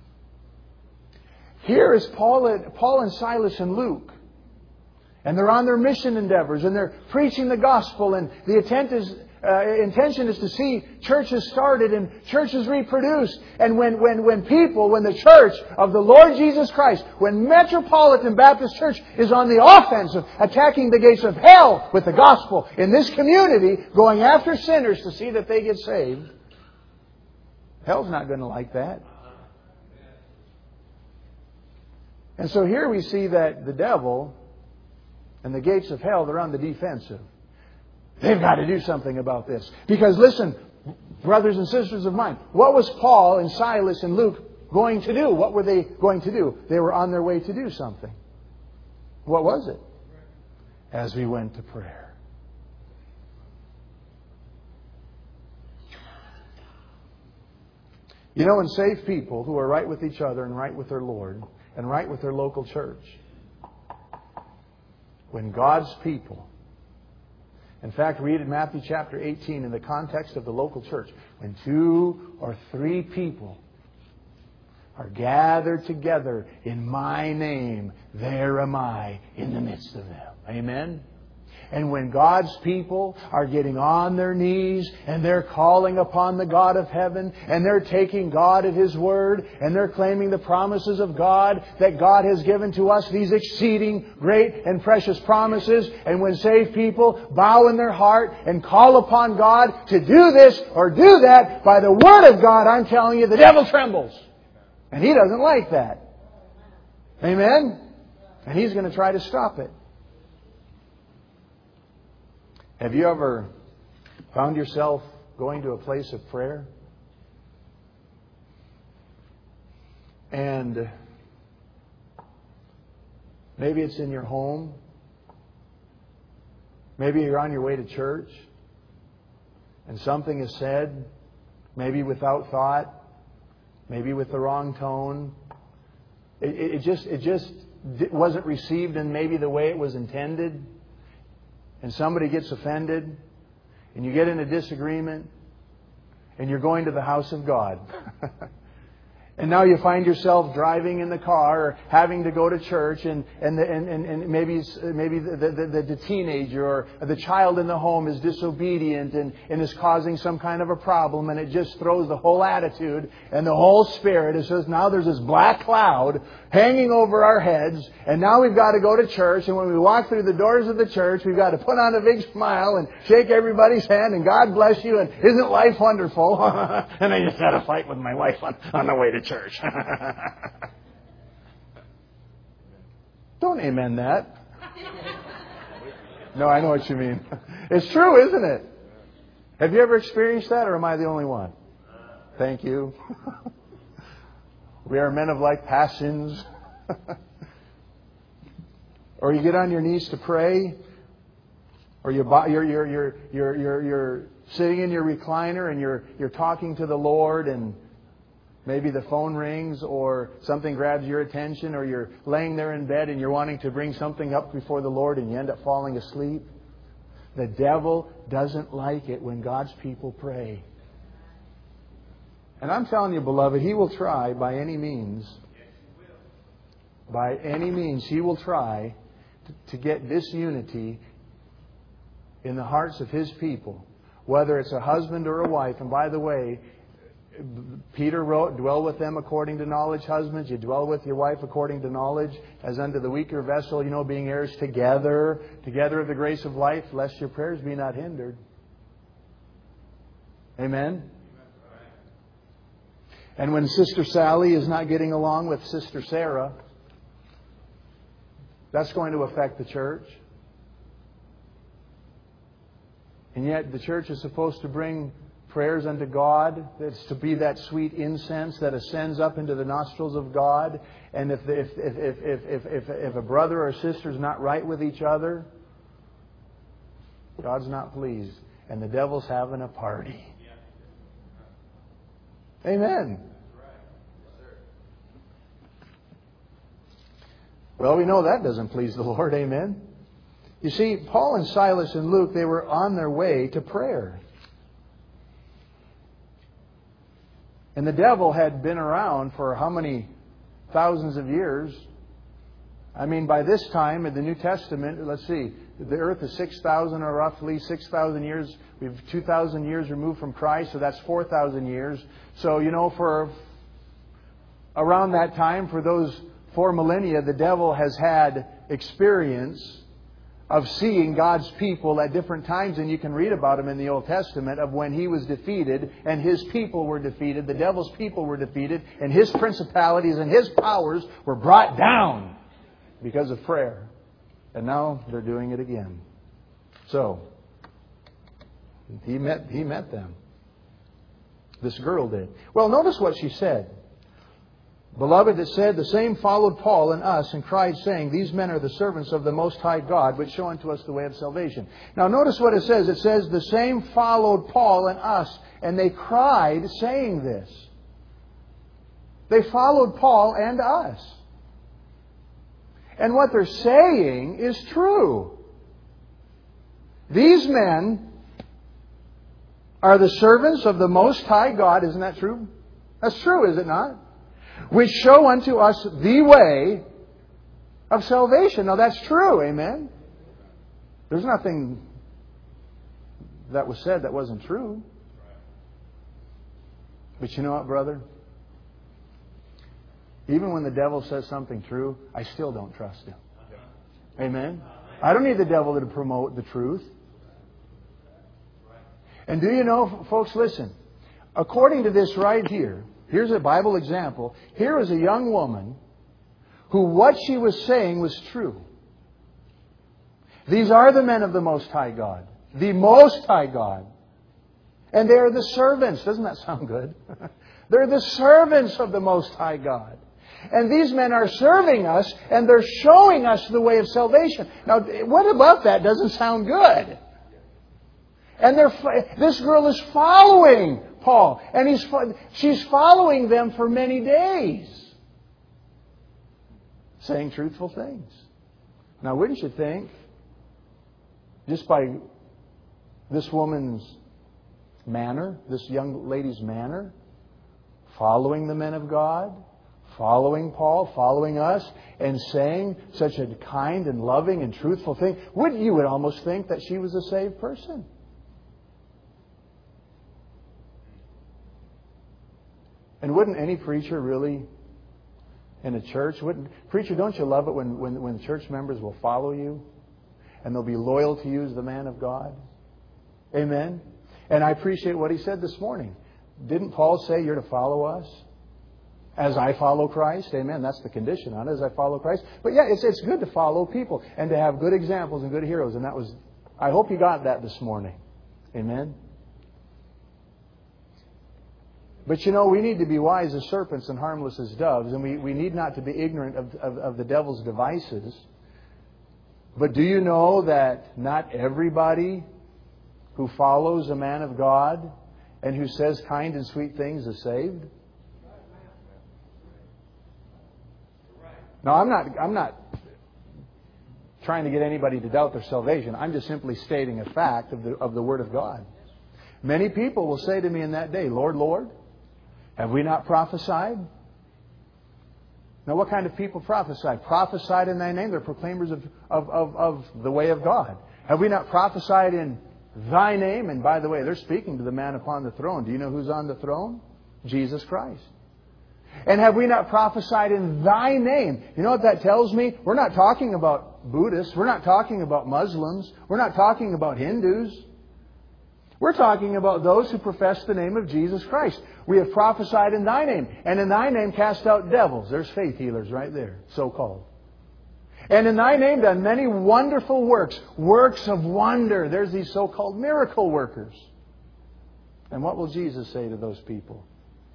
Here is Paul and, Paul and Silas and Luke. And they're on their mission endeavors, and they're preaching the gospel, and the intent is, uh, intention is to see churches started and churches reproduced. And when, when, when people, when the church of the Lord Jesus Christ, when Metropolitan Baptist Church is on the offensive, attacking the gates of hell with the gospel in this community, going after sinners to see that they get saved, hell's not going to like that. And so here we see that the devil and the gates of hell, they're on the defensive. They've got to do something about this. Because listen, brothers and sisters of mine, what was Paul and Silas and Luke going to do? What were they going to do? They were on their way to do something. What was it? As we went to prayer. You know, and saved people who are right with each other and right with their Lord and right with their local church, when God's people, in fact, read in Matthew chapter eighteen in the context of the local church, when two or three people are gathered together in my name, there am I in the midst of them. Amen? And when God's people are getting on their knees and they're calling upon the God of heaven and they're taking God at His word and they're claiming the promises of God that God has given to us, these exceeding great and precious promises, and when saved people bow in their heart and call upon God to do this or do that by the word of God, I'm telling you, the devil trembles. And he doesn't like that. Amen? And he's going to try to stop it. Have you ever found yourself going to a place of prayer and maybe it's in your home, maybe you're on your way to church and something is said, maybe without thought, maybe with the wrong tone. It, it, it just it just wasn't received in maybe the way it was intended. And somebody gets offended, and you get in a disagreement, and you're going to the house of God. And now you find yourself driving in the car or having to go to church, and and the, and, and, and maybe maybe the, the, the teenager or the child in the home is disobedient and, and is causing some kind of a problem, and it just throws the whole attitude and the whole spirit. It says now there's this black cloud hanging over our heads, and now we've got to go to church, and when we walk through the doors of the church, we've got to put on a big smile and shake everybody's hand, and God bless you, and isn't life wonderful? And I just had a fight with my wife on, on the way to church. Don't amen that. No, I know what you mean. It's true, isn't it? Have you ever experienced that, or am I the only one? Thank you. We are men of like passions. Or you get on your knees to pray, or you're you're you're you're you're you're, you're sitting in your recliner and you're you're talking to the Lord, and maybe the phone rings or something grabs your attention, or you're laying there in bed and you're wanting to bring something up before the Lord and you end up falling asleep. The devil doesn't like it when God's people pray. And I'm telling you, beloved, he will try by any means by any means, he will try to get disunity in the hearts of his people, whether it's a husband or a wife. And by the way, Peter wrote, dwell with them according to knowledge, husbands. You dwell with your wife according to knowledge, as unto the weaker vessel, you know, being heirs together, together of the grace of life, lest your prayers be not hindered. Amen? And when Sister Sally is not getting along with Sister Sarah, that's going to affect the church. And yet the church is supposed to bring prayers unto God. It's to be that sweet incense that ascends up into the nostrils of God. And if if if if if if, if a brother or sister is not right with each other, God's not pleased, and the devil's having a party. Amen. Well, we know that doesn't please the Lord. Amen. You see, Paul and Silas and Luke, they were on their way to prayer. And the devil had been around for how many thousands of years? I mean, by this time in the New Testament, let's see, the earth is six thousand or roughly six thousand years. We've two thousand years removed from Christ, so that's four thousand years. So, you know, for around that time, for those four millennia, the devil has had experience of seeing God's people at different times, and you can read about him in the Old Testament, of when he was defeated and his people were defeated, the devil's people were defeated, and his principalities and his powers were brought down because of prayer. And now they're doing it again. So, he met, he met them. This girl did. Well, notice what she said. Beloved, it said, the same followed Paul and us and cried, saying, these men are the servants of the Most High God, which show unto us the way of salvation. Now notice what it says. It says, the same followed Paul and us, and they cried, saying this. They followed Paul and us. And what they're saying is true. These men are the servants of the Most High God. Isn't that true? That's true, is it not? Which show unto us the way of salvation. Now that's true, amen? There's nothing that was said that wasn't true. But you know what, brother? Even when the devil says something true, I still don't trust him. Amen? I don't need the devil to promote the truth. And do you know, folks, listen. According to this right here, here's a Bible example. Here is a young woman who what she was saying was true. These are the men of the Most High God. The Most High God. And they are the servants. Doesn't that sound good? They're the servants of the Most High God. And these men are serving us, and they're showing us the way of salvation. Now, what about that doesn't sound good? And they're, this girl is following Paul. And he's, she's following them for many days. Saying truthful things. Now, wouldn't you think, just by this woman's manner, this young lady's manner, following the men of God, following Paul, following us, and saying such a kind and loving and truthful thing, wouldn't you would almost think that she was a saved person? And wouldn't any preacher really, in a church, wouldn't preacher, don't you love it when, when, when church members will follow you and they'll be loyal to you as the man of God? Amen? And I appreciate what he said this morning. Didn't Paul say you're to follow us? As I follow Christ? Amen. That's the condition on it, as I follow Christ. But yeah, it's, it's good to follow people and to have good examples and good heroes. And that was, I hope you got that this morning. Amen? But you know, we need to be wise as serpents and harmless as doves. And we, we need not to be ignorant of, of, of the devil's devices. But do you know that not everybody who follows a man of God and who says kind and sweet things is saved? Now, I'm not, I'm not trying to get anybody to doubt their salvation. I'm just simply stating a fact of the, of the Word of God. Many people will say to me in that day, Lord, Lord, have we not prophesied? Now, what kind of people prophesy? Prophesied in Thy name. They're proclaimers of, of, of, of the way of God. Have we not prophesied in Thy name? And by the way, they're speaking to the man upon the throne. Do you know who's on the throne? Jesus Christ. And have we not prophesied in Thy name? You know what that tells me? We're not talking about Buddhists. We're not talking about Muslims. We're not talking about Hindus. We're talking about those who profess the name of Jesus Christ. We have prophesied in Thy name. And in Thy name cast out devils. There's faith healers right there, so-called. And in Thy name done many wonderful works. Works of wonder. There's these so-called miracle workers. And what will Jesus say to those people?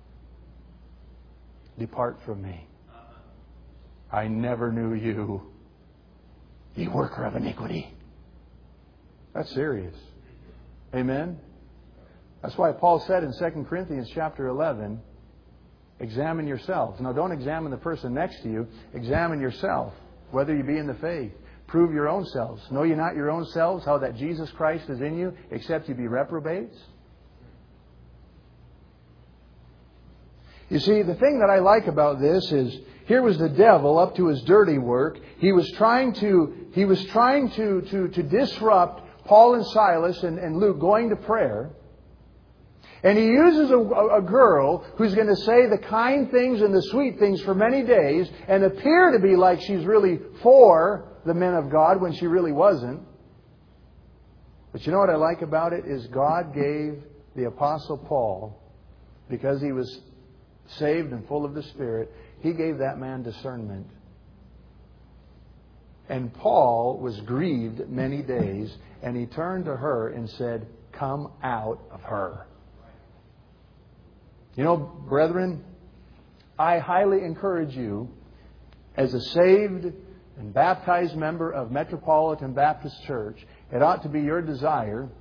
Depart from me. I never knew you, ye worker of iniquity. That's serious. Amen? That's why Paul said in Second Corinthians chapter eleven, examine yourselves. Now, don't examine the person next to you. Examine yourself, whether you be in the faith. Prove your own selves. Know ye not your own selves, how that Jesus Christ is in you, except you be reprobates? You see, the thing that I like about this is, here was the devil up to his dirty work. He was trying to, he was trying to, to, to disrupt Paul and Silas and, and Luke going to prayer. And he uses a, a girl who's going to say the kind things and the sweet things for many days and appear to be like she's really for the men of God when she really wasn't. But you know what I like about it is God gave the Apostle Paul, because he was saved and full of the Spirit, He gave that man discernment. And Paul was grieved many days, and he turned to her and said, come out of her. You know, brethren, I highly encourage you, as a saved and baptized member of Metropolitan Baptist Church, it ought to be your desire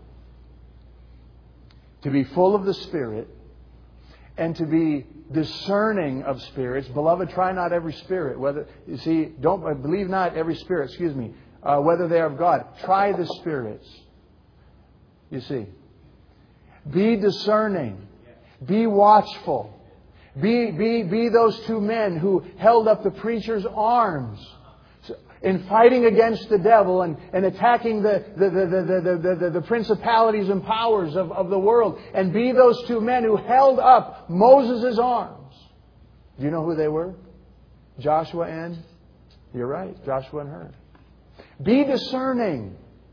to be full of the Spirit and to be discerning of spirits. Beloved, try not every spirit. Whether you see, don't believe not every spirit. Excuse me. Uh, whether they are of God, try the spirits. You see, be discerning, be watchful, be be be those two men who held up the preacher's arms in fighting against the devil and, and attacking the the, the, the, the, the, the principalities and powers of, of the world. And be those two men who held up Moses' arms. Do you know who they were? Joshua and... You're right, Joshua and Hur. Be discerning.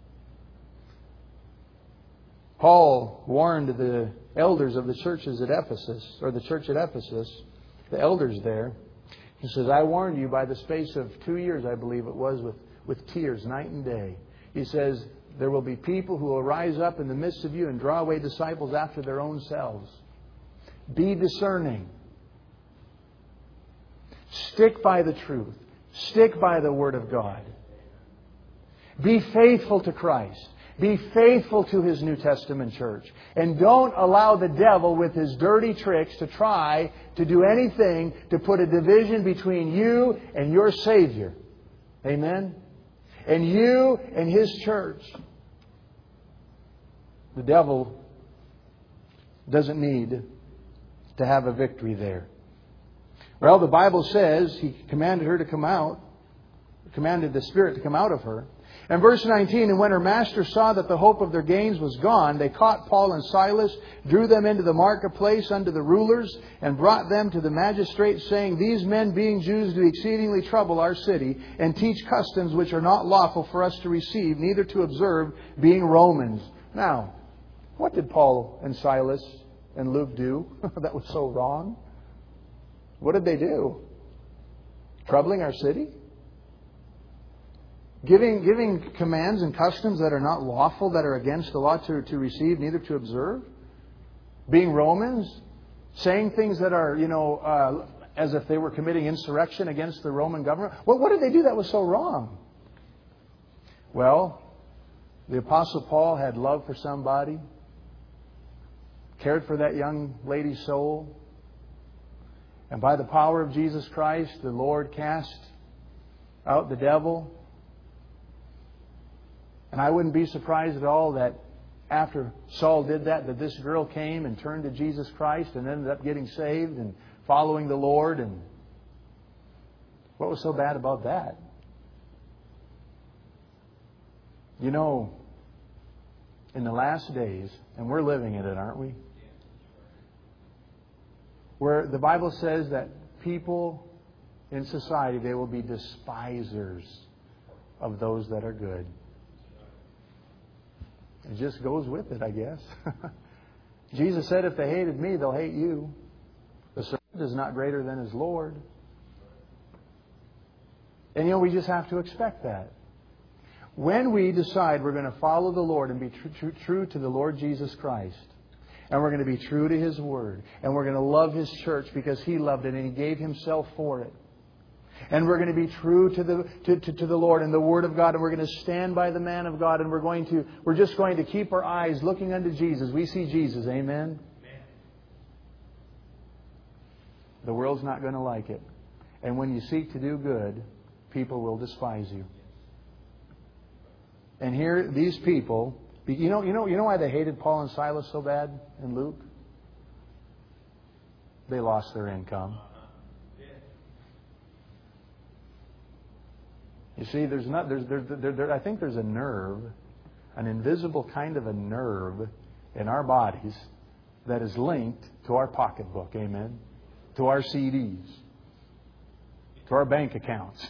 Paul warned the elders of the churches at Ephesus, or the church at Ephesus, the elders there. He says, I warned you by the space of two years, I believe it was, with, with tears night and day. He says, there will be people who will rise up in the midst of you and draw away disciples after their own selves. Be discerning. Stick by the truth. Stick by the Word of God. Be faithful to Christ. Be faithful to His New Testament church. And don't allow the devil with his dirty tricks to try to do anything to put a division between you and your Savior. Amen? And you and His church. The devil doesn't need to have a victory there. Well, the Bible says He commanded her to come out, commanded the Spirit to come out of her. And verse nineteen, and when her master saw that the hope of their gains was gone, they caught Paul and Silas, drew them into the marketplace unto the rulers, and brought them to the magistrates, saying, these men, being Jews, do exceedingly trouble our city, and teach customs which are not lawful for us to receive, neither to observe, being Romans. Now, what did Paul and Silas and Luke do that was so wrong? What did they do? Troubling our city? Giving, giving commands and customs that are not lawful, that are against the law to, to receive, neither to observe? Being Romans? Saying things that are, you know, uh, as if they were committing insurrection against the Roman government? What, what did they do that was so wrong? Well, the Apostle Paul had love for somebody, cared for that young lady's soul, and by the power of Jesus Christ, the Lord cast out the devil. And I wouldn't be surprised at all that after Saul did that, that this girl came and turned to Jesus Christ and ended up getting saved and following the Lord. And What was so bad about that? You know, in the last days, and we're living in it, aren't we? Where the Bible says that people in society, they will be despisers of those that are good. It just goes with it, I guess. Jesus said, if they hated me, they'll hate you. The servant is not greater than his Lord. And you know, we just have to expect that. When we decide we're going to follow the Lord and be true, true, true to the Lord Jesus Christ, and we're going to be true to His Word, and we're going to love His church because He loved it and He gave Himself for it, and we're going to be true to the to, to, to the Lord and the Word of God, and we're going to stand by the man of God, and we're going to we're just going to keep our eyes looking unto Jesus. We see Jesus, amen? Amen. The world's not going to like it. And when you seek to do good, people will despise you. And here, these people, you know, you know, you know why they hated Paul and Silas so bad in Luke? They lost their income. You see, there's not, there's, there, there, there, I think there's a nerve, an invisible kind of a nerve in our bodies that is linked to our pocketbook, amen, to our C Ds, to our bank accounts.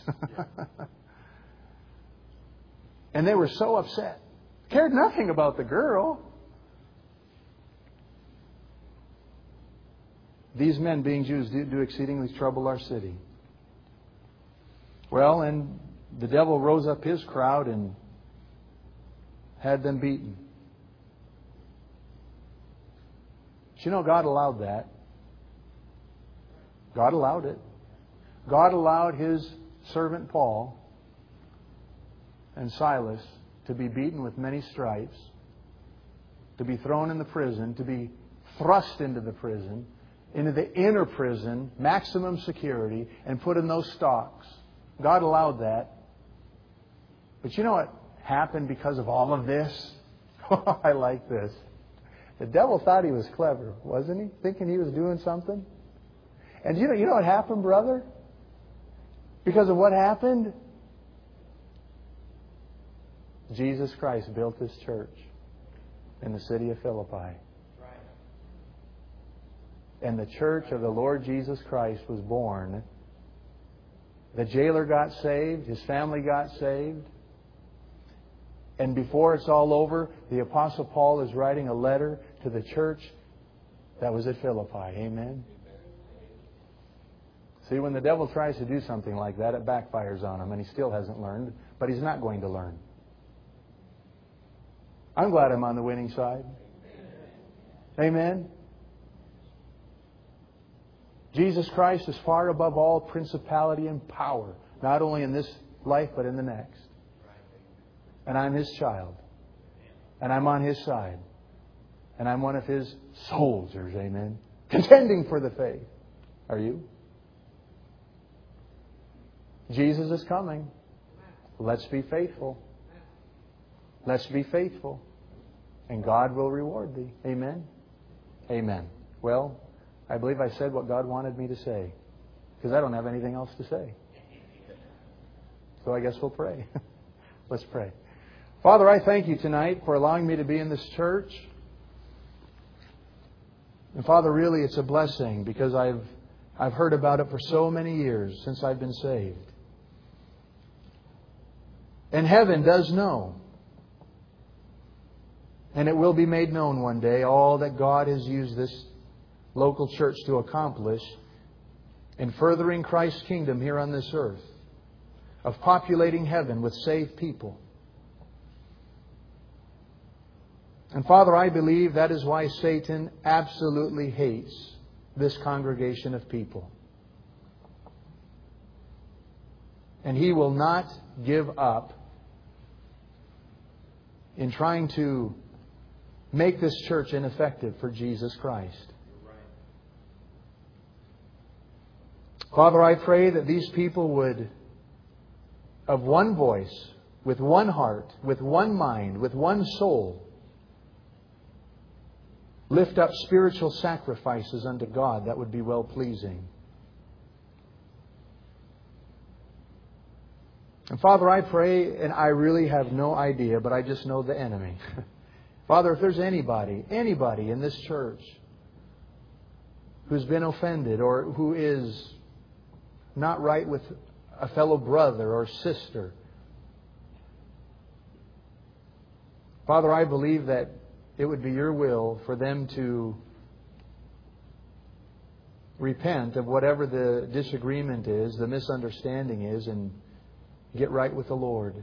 And they were so upset. Cared nothing about the girl. These men, being Jews, do, do exceedingly trouble our city. Well, and the devil rose up his crowd and had them beaten. But you know, God allowed that. God allowed it. God allowed His servant Paul and Silas to be beaten with many stripes, to be thrown in the prison, to be thrust into the prison, into the inner prison, maximum security, and put in those stocks. God allowed that. But you know what happened because of all of this? I like this. The devil thought he was clever, wasn't he? Thinking he was doing something. And you know, you know what happened, brother? Because of what happened? Jesus Christ built His church in the city of Philippi. And the church of the Lord Jesus Christ was born. The jailer got saved. His family got saved. And before it's all over, the Apostle Paul is writing a letter to the church that was at Philippi. Amen? See, when the devil tries to do something like that, it backfires on him, and he still hasn't learned, but he's not going to learn. I'm glad I'm on the winning side. Amen? Jesus Christ is far above all principality and power, not only in this life, but in the next. And I'm His child. And I'm on His side. And I'm one of His soldiers, amen? Contending for the faith. Are you? Jesus is coming. Let's be faithful. Let's be faithful. And God will reward thee. Amen? Amen. Well, I believe I said what God wanted me to say. Because I don't have anything else to say. So I guess we'll pray. Let's pray. Father, I thank You tonight for allowing me to be in this church. And Father, really it's a blessing because I've I've heard about it for so many years since I've been saved. And heaven does know. And it will be made known one day all that God has used this local church to accomplish in furthering Christ's kingdom here on this earth, of populating heaven with saved people. And Father, I believe that is why Satan absolutely hates this congregation of people. And he will not give up in trying to make this church ineffective for Jesus Christ. Father, I pray that these people would, of one voice, with one heart, with one mind, with one soul, lift up spiritual sacrifices unto God that would be well-pleasing. And Father, I pray, and I really have no idea, but I just know the enemy. Father, if there's anybody, anybody in this church who's been offended or who is not right with a fellow brother or sister, Father, I believe that it would be Your will for them to repent of whatever the disagreement is, the misunderstanding is, and get right with the Lord.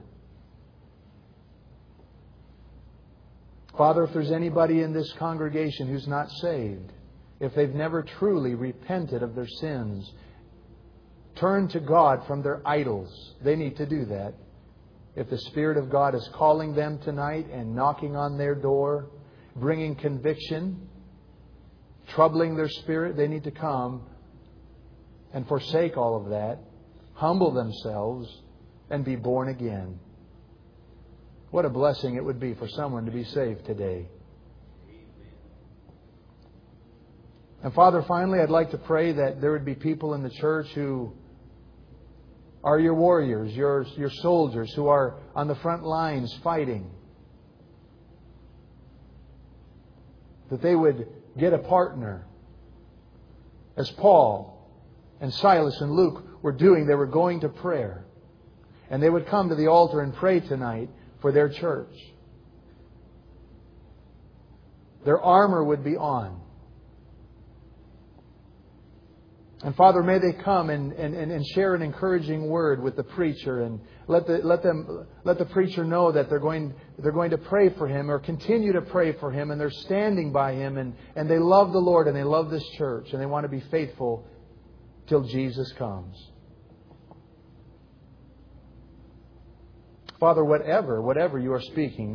Father, if there's anybody in this congregation who's not saved, if they've never truly repented of their sins, turned to God from their idols, they need to do that. If the Spirit of God is calling them tonight and knocking on their door, bringing conviction, troubling their spirit, they need to come and forsake all of that, humble themselves, and be born again. What a blessing it would be for someone to be saved today. And Father, finally, I'd like to pray that there would be people in the church who are Your warriors, your, your soldiers, who are on the front lines fighting. That they would get a partner. As Paul and Silas and Luke were doing, they were going to prayer. And they would come to the altar and pray tonight for their church. Their armor would be on. And Father, may they come and, and, and share an encouraging word with the preacher, and let the let them let the preacher know that they're going they're going to pray for him or continue to pray for him, and they're standing by him, and, and they love the Lord and they love this church, and they want to be faithful till Jesus comes. Father, whatever, whatever You are speaking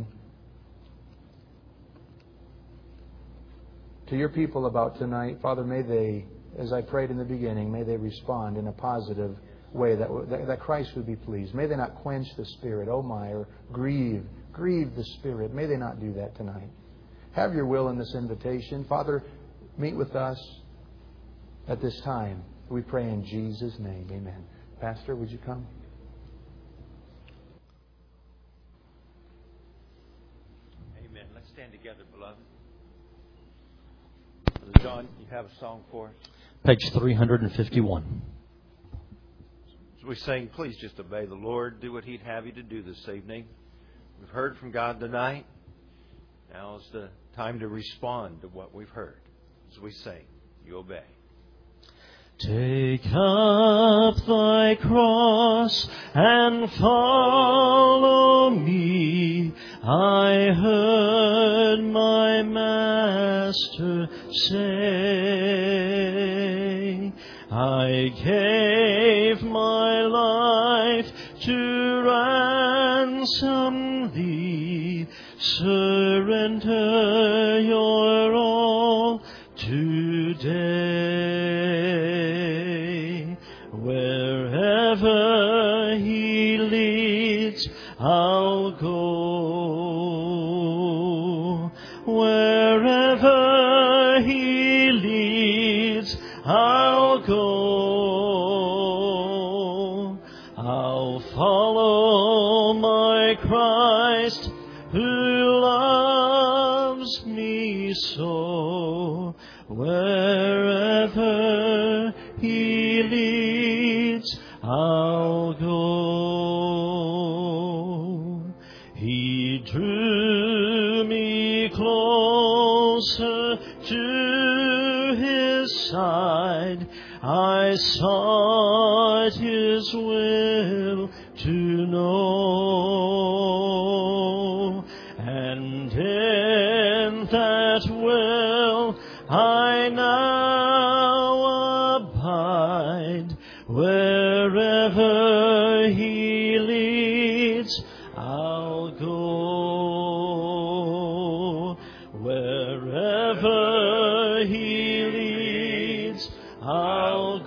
to Your people about tonight, Father, may they, as I prayed in the beginning, may they respond in a positive way that, that, that Christ would be pleased. May they not quench the Spirit, oh my, or grieve, grieve the Spirit. May they not do that tonight. Have Your will in this invitation. Father, meet with us at this time. We pray in Jesus' name. Amen. Pastor, would you come?
Amen. Let's stand together, beloved. Brother John, you have a song for us?
Page three fifty-one.
As we sing, please just obey the Lord. Do what He'd have you to do this evening. We've heard from God tonight. Now is the time to respond to what we've heard. As we sing, you obey.
Take up thy cross and follow me. I heard my Master say, I gave my life to ransom thee. Surrender your all today. Wherever He leads, I'll go. Wherever He leads, I'll go. I'll follow my Christ who loves me so. Wherever He leads, I'll go. He drew me closer to His side. I sought His will to know, and in that will I now abide. Wherever He leads, I'll go. Wherever He leads, I'll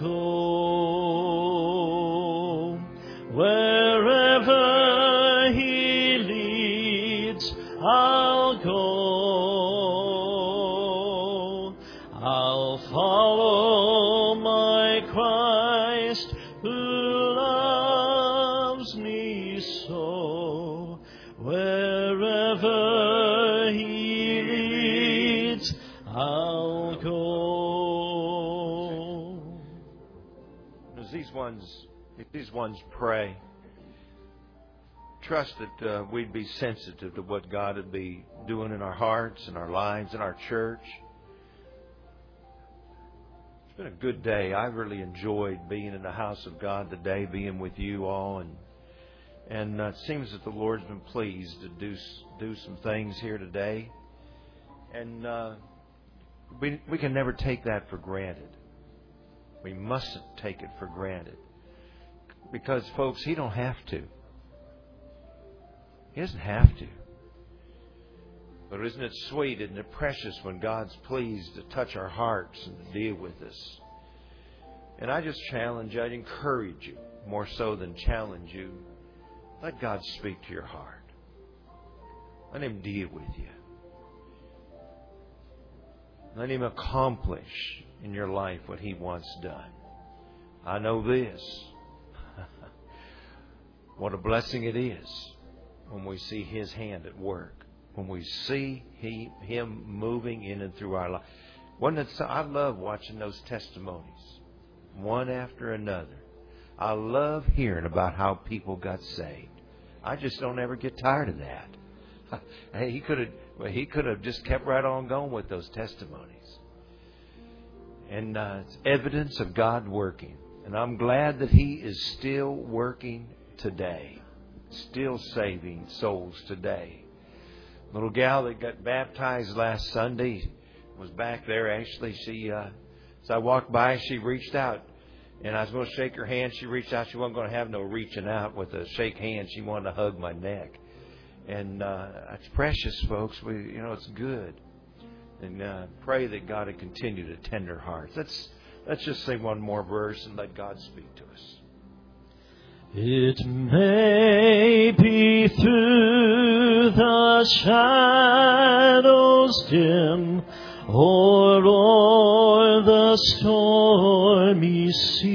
go. Wherever He leads, I'll go. I'll follow my Christ who loves me
these ones, if these ones pray, trust that uh, we'd be sensitive to what God would be doing in our hearts, in our lives, in our church. It's been a good day. I really enjoyed being in the house of God today, being with you all, and and uh, it seems that the Lord's been pleased to do do some things here today, and uh, we we can never take that for granted. We mustn't take it for granted, because folks, He don't have to. He doesn't have to. But isn't it sweet, isn't it precious when God's pleased to touch our hearts and to deal with us? And I just challenge you, I encourage you, more so than challenge you, let God speak to your heart. Let Him deal with you. Let Him accomplish in your life what He wants done. I know this. What a blessing it is when we see His hand at work, when we see he, Him moving in and through our life. Wasn't it so, I love watching those testimonies, one after another. I love hearing about how people got saved. I just don't ever get tired of that. Hey, he could have, well, he could have just kept right on going with those testimonies. And uh, it's evidence of God working. And I'm glad that He is still working today. Still saving souls today. Little gal that got baptized last Sunday was back there. Actually, she, uh, as I walked by, she reached out, and I was going to shake her hand. She reached out. She wasn't going to have no reaching out with a shake hand. She wanted to hug my neck, and uh, it's precious, folks. We, you know, it's good, and uh, pray that God would continue to tend her hearts. Let's let's just sing one more verse and let God speak to us.
It may be through the shadows dim, or o'er the stormy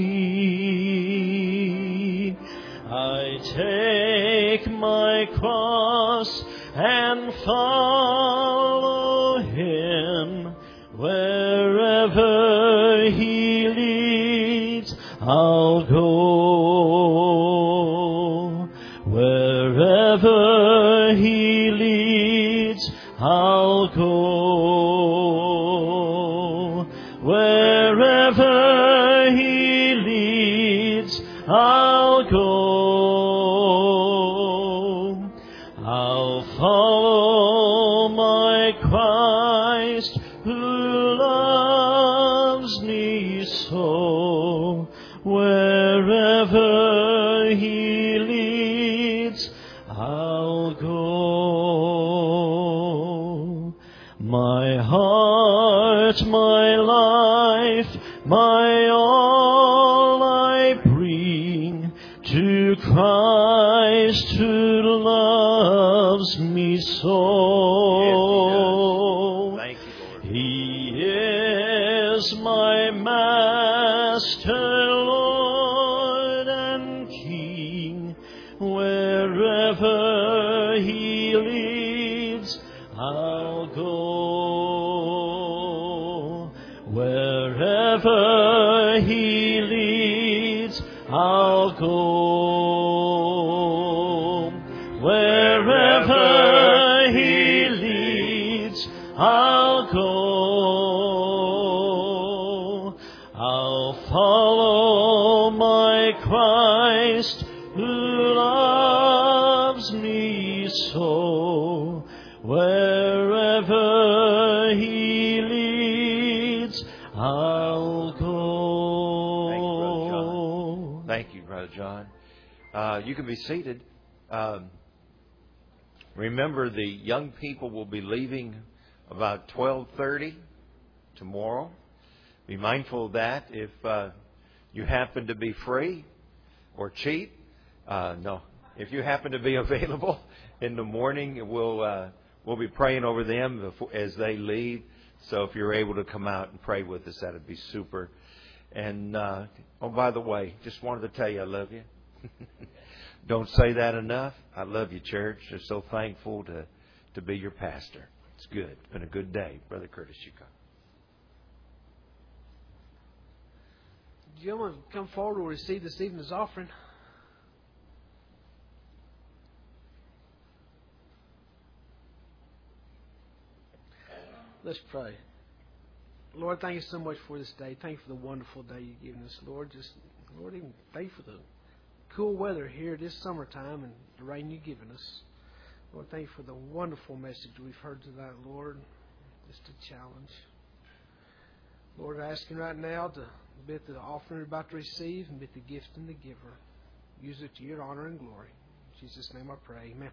sea, I take my cross and follow Him. Wherever He leads, I'll go. Wherever He leads, I'll go. Wherever He leads, I'll go. I'll follow my Christ who loves me so. Wherever He leads, I'll go. My heart, my life, my all I bring to Christ who loves me so.
Yes, He does. Thank you, Lord.
He is my Master, Lord and King. Wherever He leads, I'll go. Wherever He leads, I'll go. Wherever He leads, I'll go. I'll follow my Christ who loves me so. Wherever He leads, I'll go.
Thank you, Brother John. Uh, you can be seated. Um, remember, the young people will be leaving about twelve thirty tomorrow. Be mindful of that. If uh, you happen to be free or cheap, uh, no. If you happen to be available in the morning, we'll uh, we'll be praying over them before, as they leave. So if you're able to come out and pray with us, that'd be super. And uh, oh, by the way, just wanted to tell you I love you. Don't say that enough. I love you, church. I'm so thankful to to be your pastor. It's good. It's been a good day, Brother Curtis. You come.
Gentlemen, come forward. We'll receive this evening's offering. Let's pray. Lord, thank you so much for this day. Thank you for the wonderful day you've given us, Lord. Just, Lord, even thank you for the cool weather here this summertime and the rain you've given us. Lord, thank you for the wonderful message we've heard tonight, Lord. Just a challenge. Lord, I'm asking right now to be at the offering we're about to receive and be at the gift and the giver. Use it to your honor and glory. In Jesus' name I pray. Amen.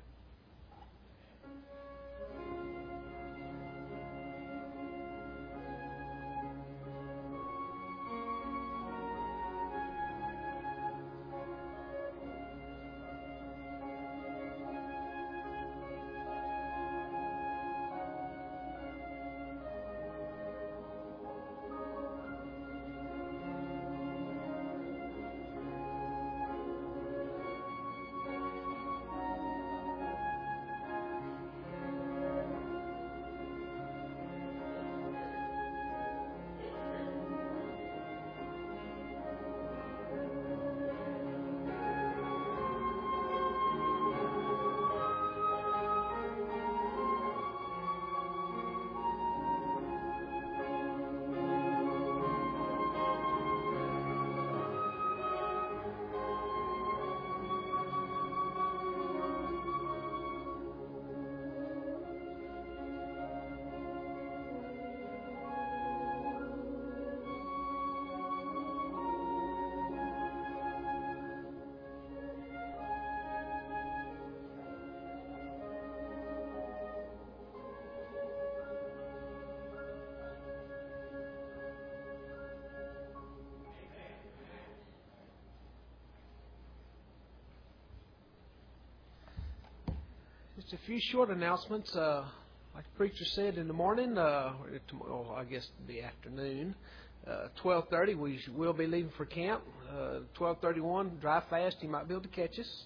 Just a few short announcements. Uh, like the preacher said in the morning, uh, or tomorrow, I guess the afternoon, uh, twelve thirty, we will be leaving for camp. Uh, twelve thirty-one, drive fast. You might be able to catch us.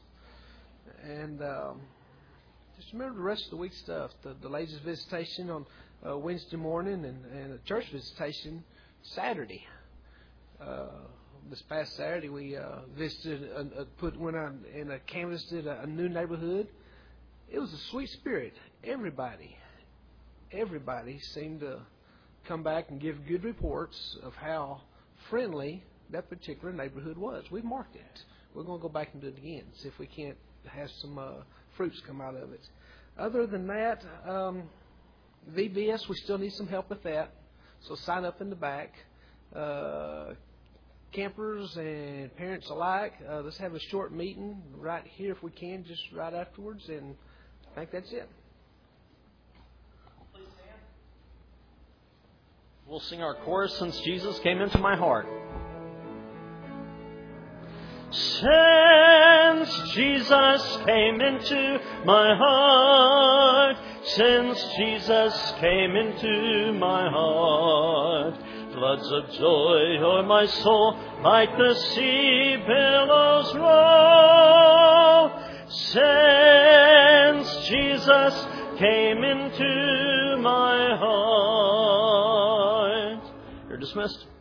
And um, just remember the rest of the week stuff. The, the ladies' visitation on uh, Wednesday morning and, and a church visitation Saturday. Uh, this past Saturday, we uh, visited, a, a, put went out and uh, canvassed a, a new neighborhood. It was a sweet spirit. Everybody, everybody seemed to come back and give good reports of how friendly that particular neighborhood was. We've marked it. We're going to go back and do it again, see if we can't have some uh, fruits come out of it. Other than that, um, V B S, we still need some help with that. So sign up in the back. Uh, campers and parents alike, uh, let's have a short meeting right here if we can, just right afterwards, and I think that's it.
Please stand. We'll sing our chorus, Since Jesus Came Into My Heart. Since Jesus came into my heart, since Jesus came into my heart, floods of joy o'er my soul like the sea billows roll. Since Jesus came into my heart. You're dismissed.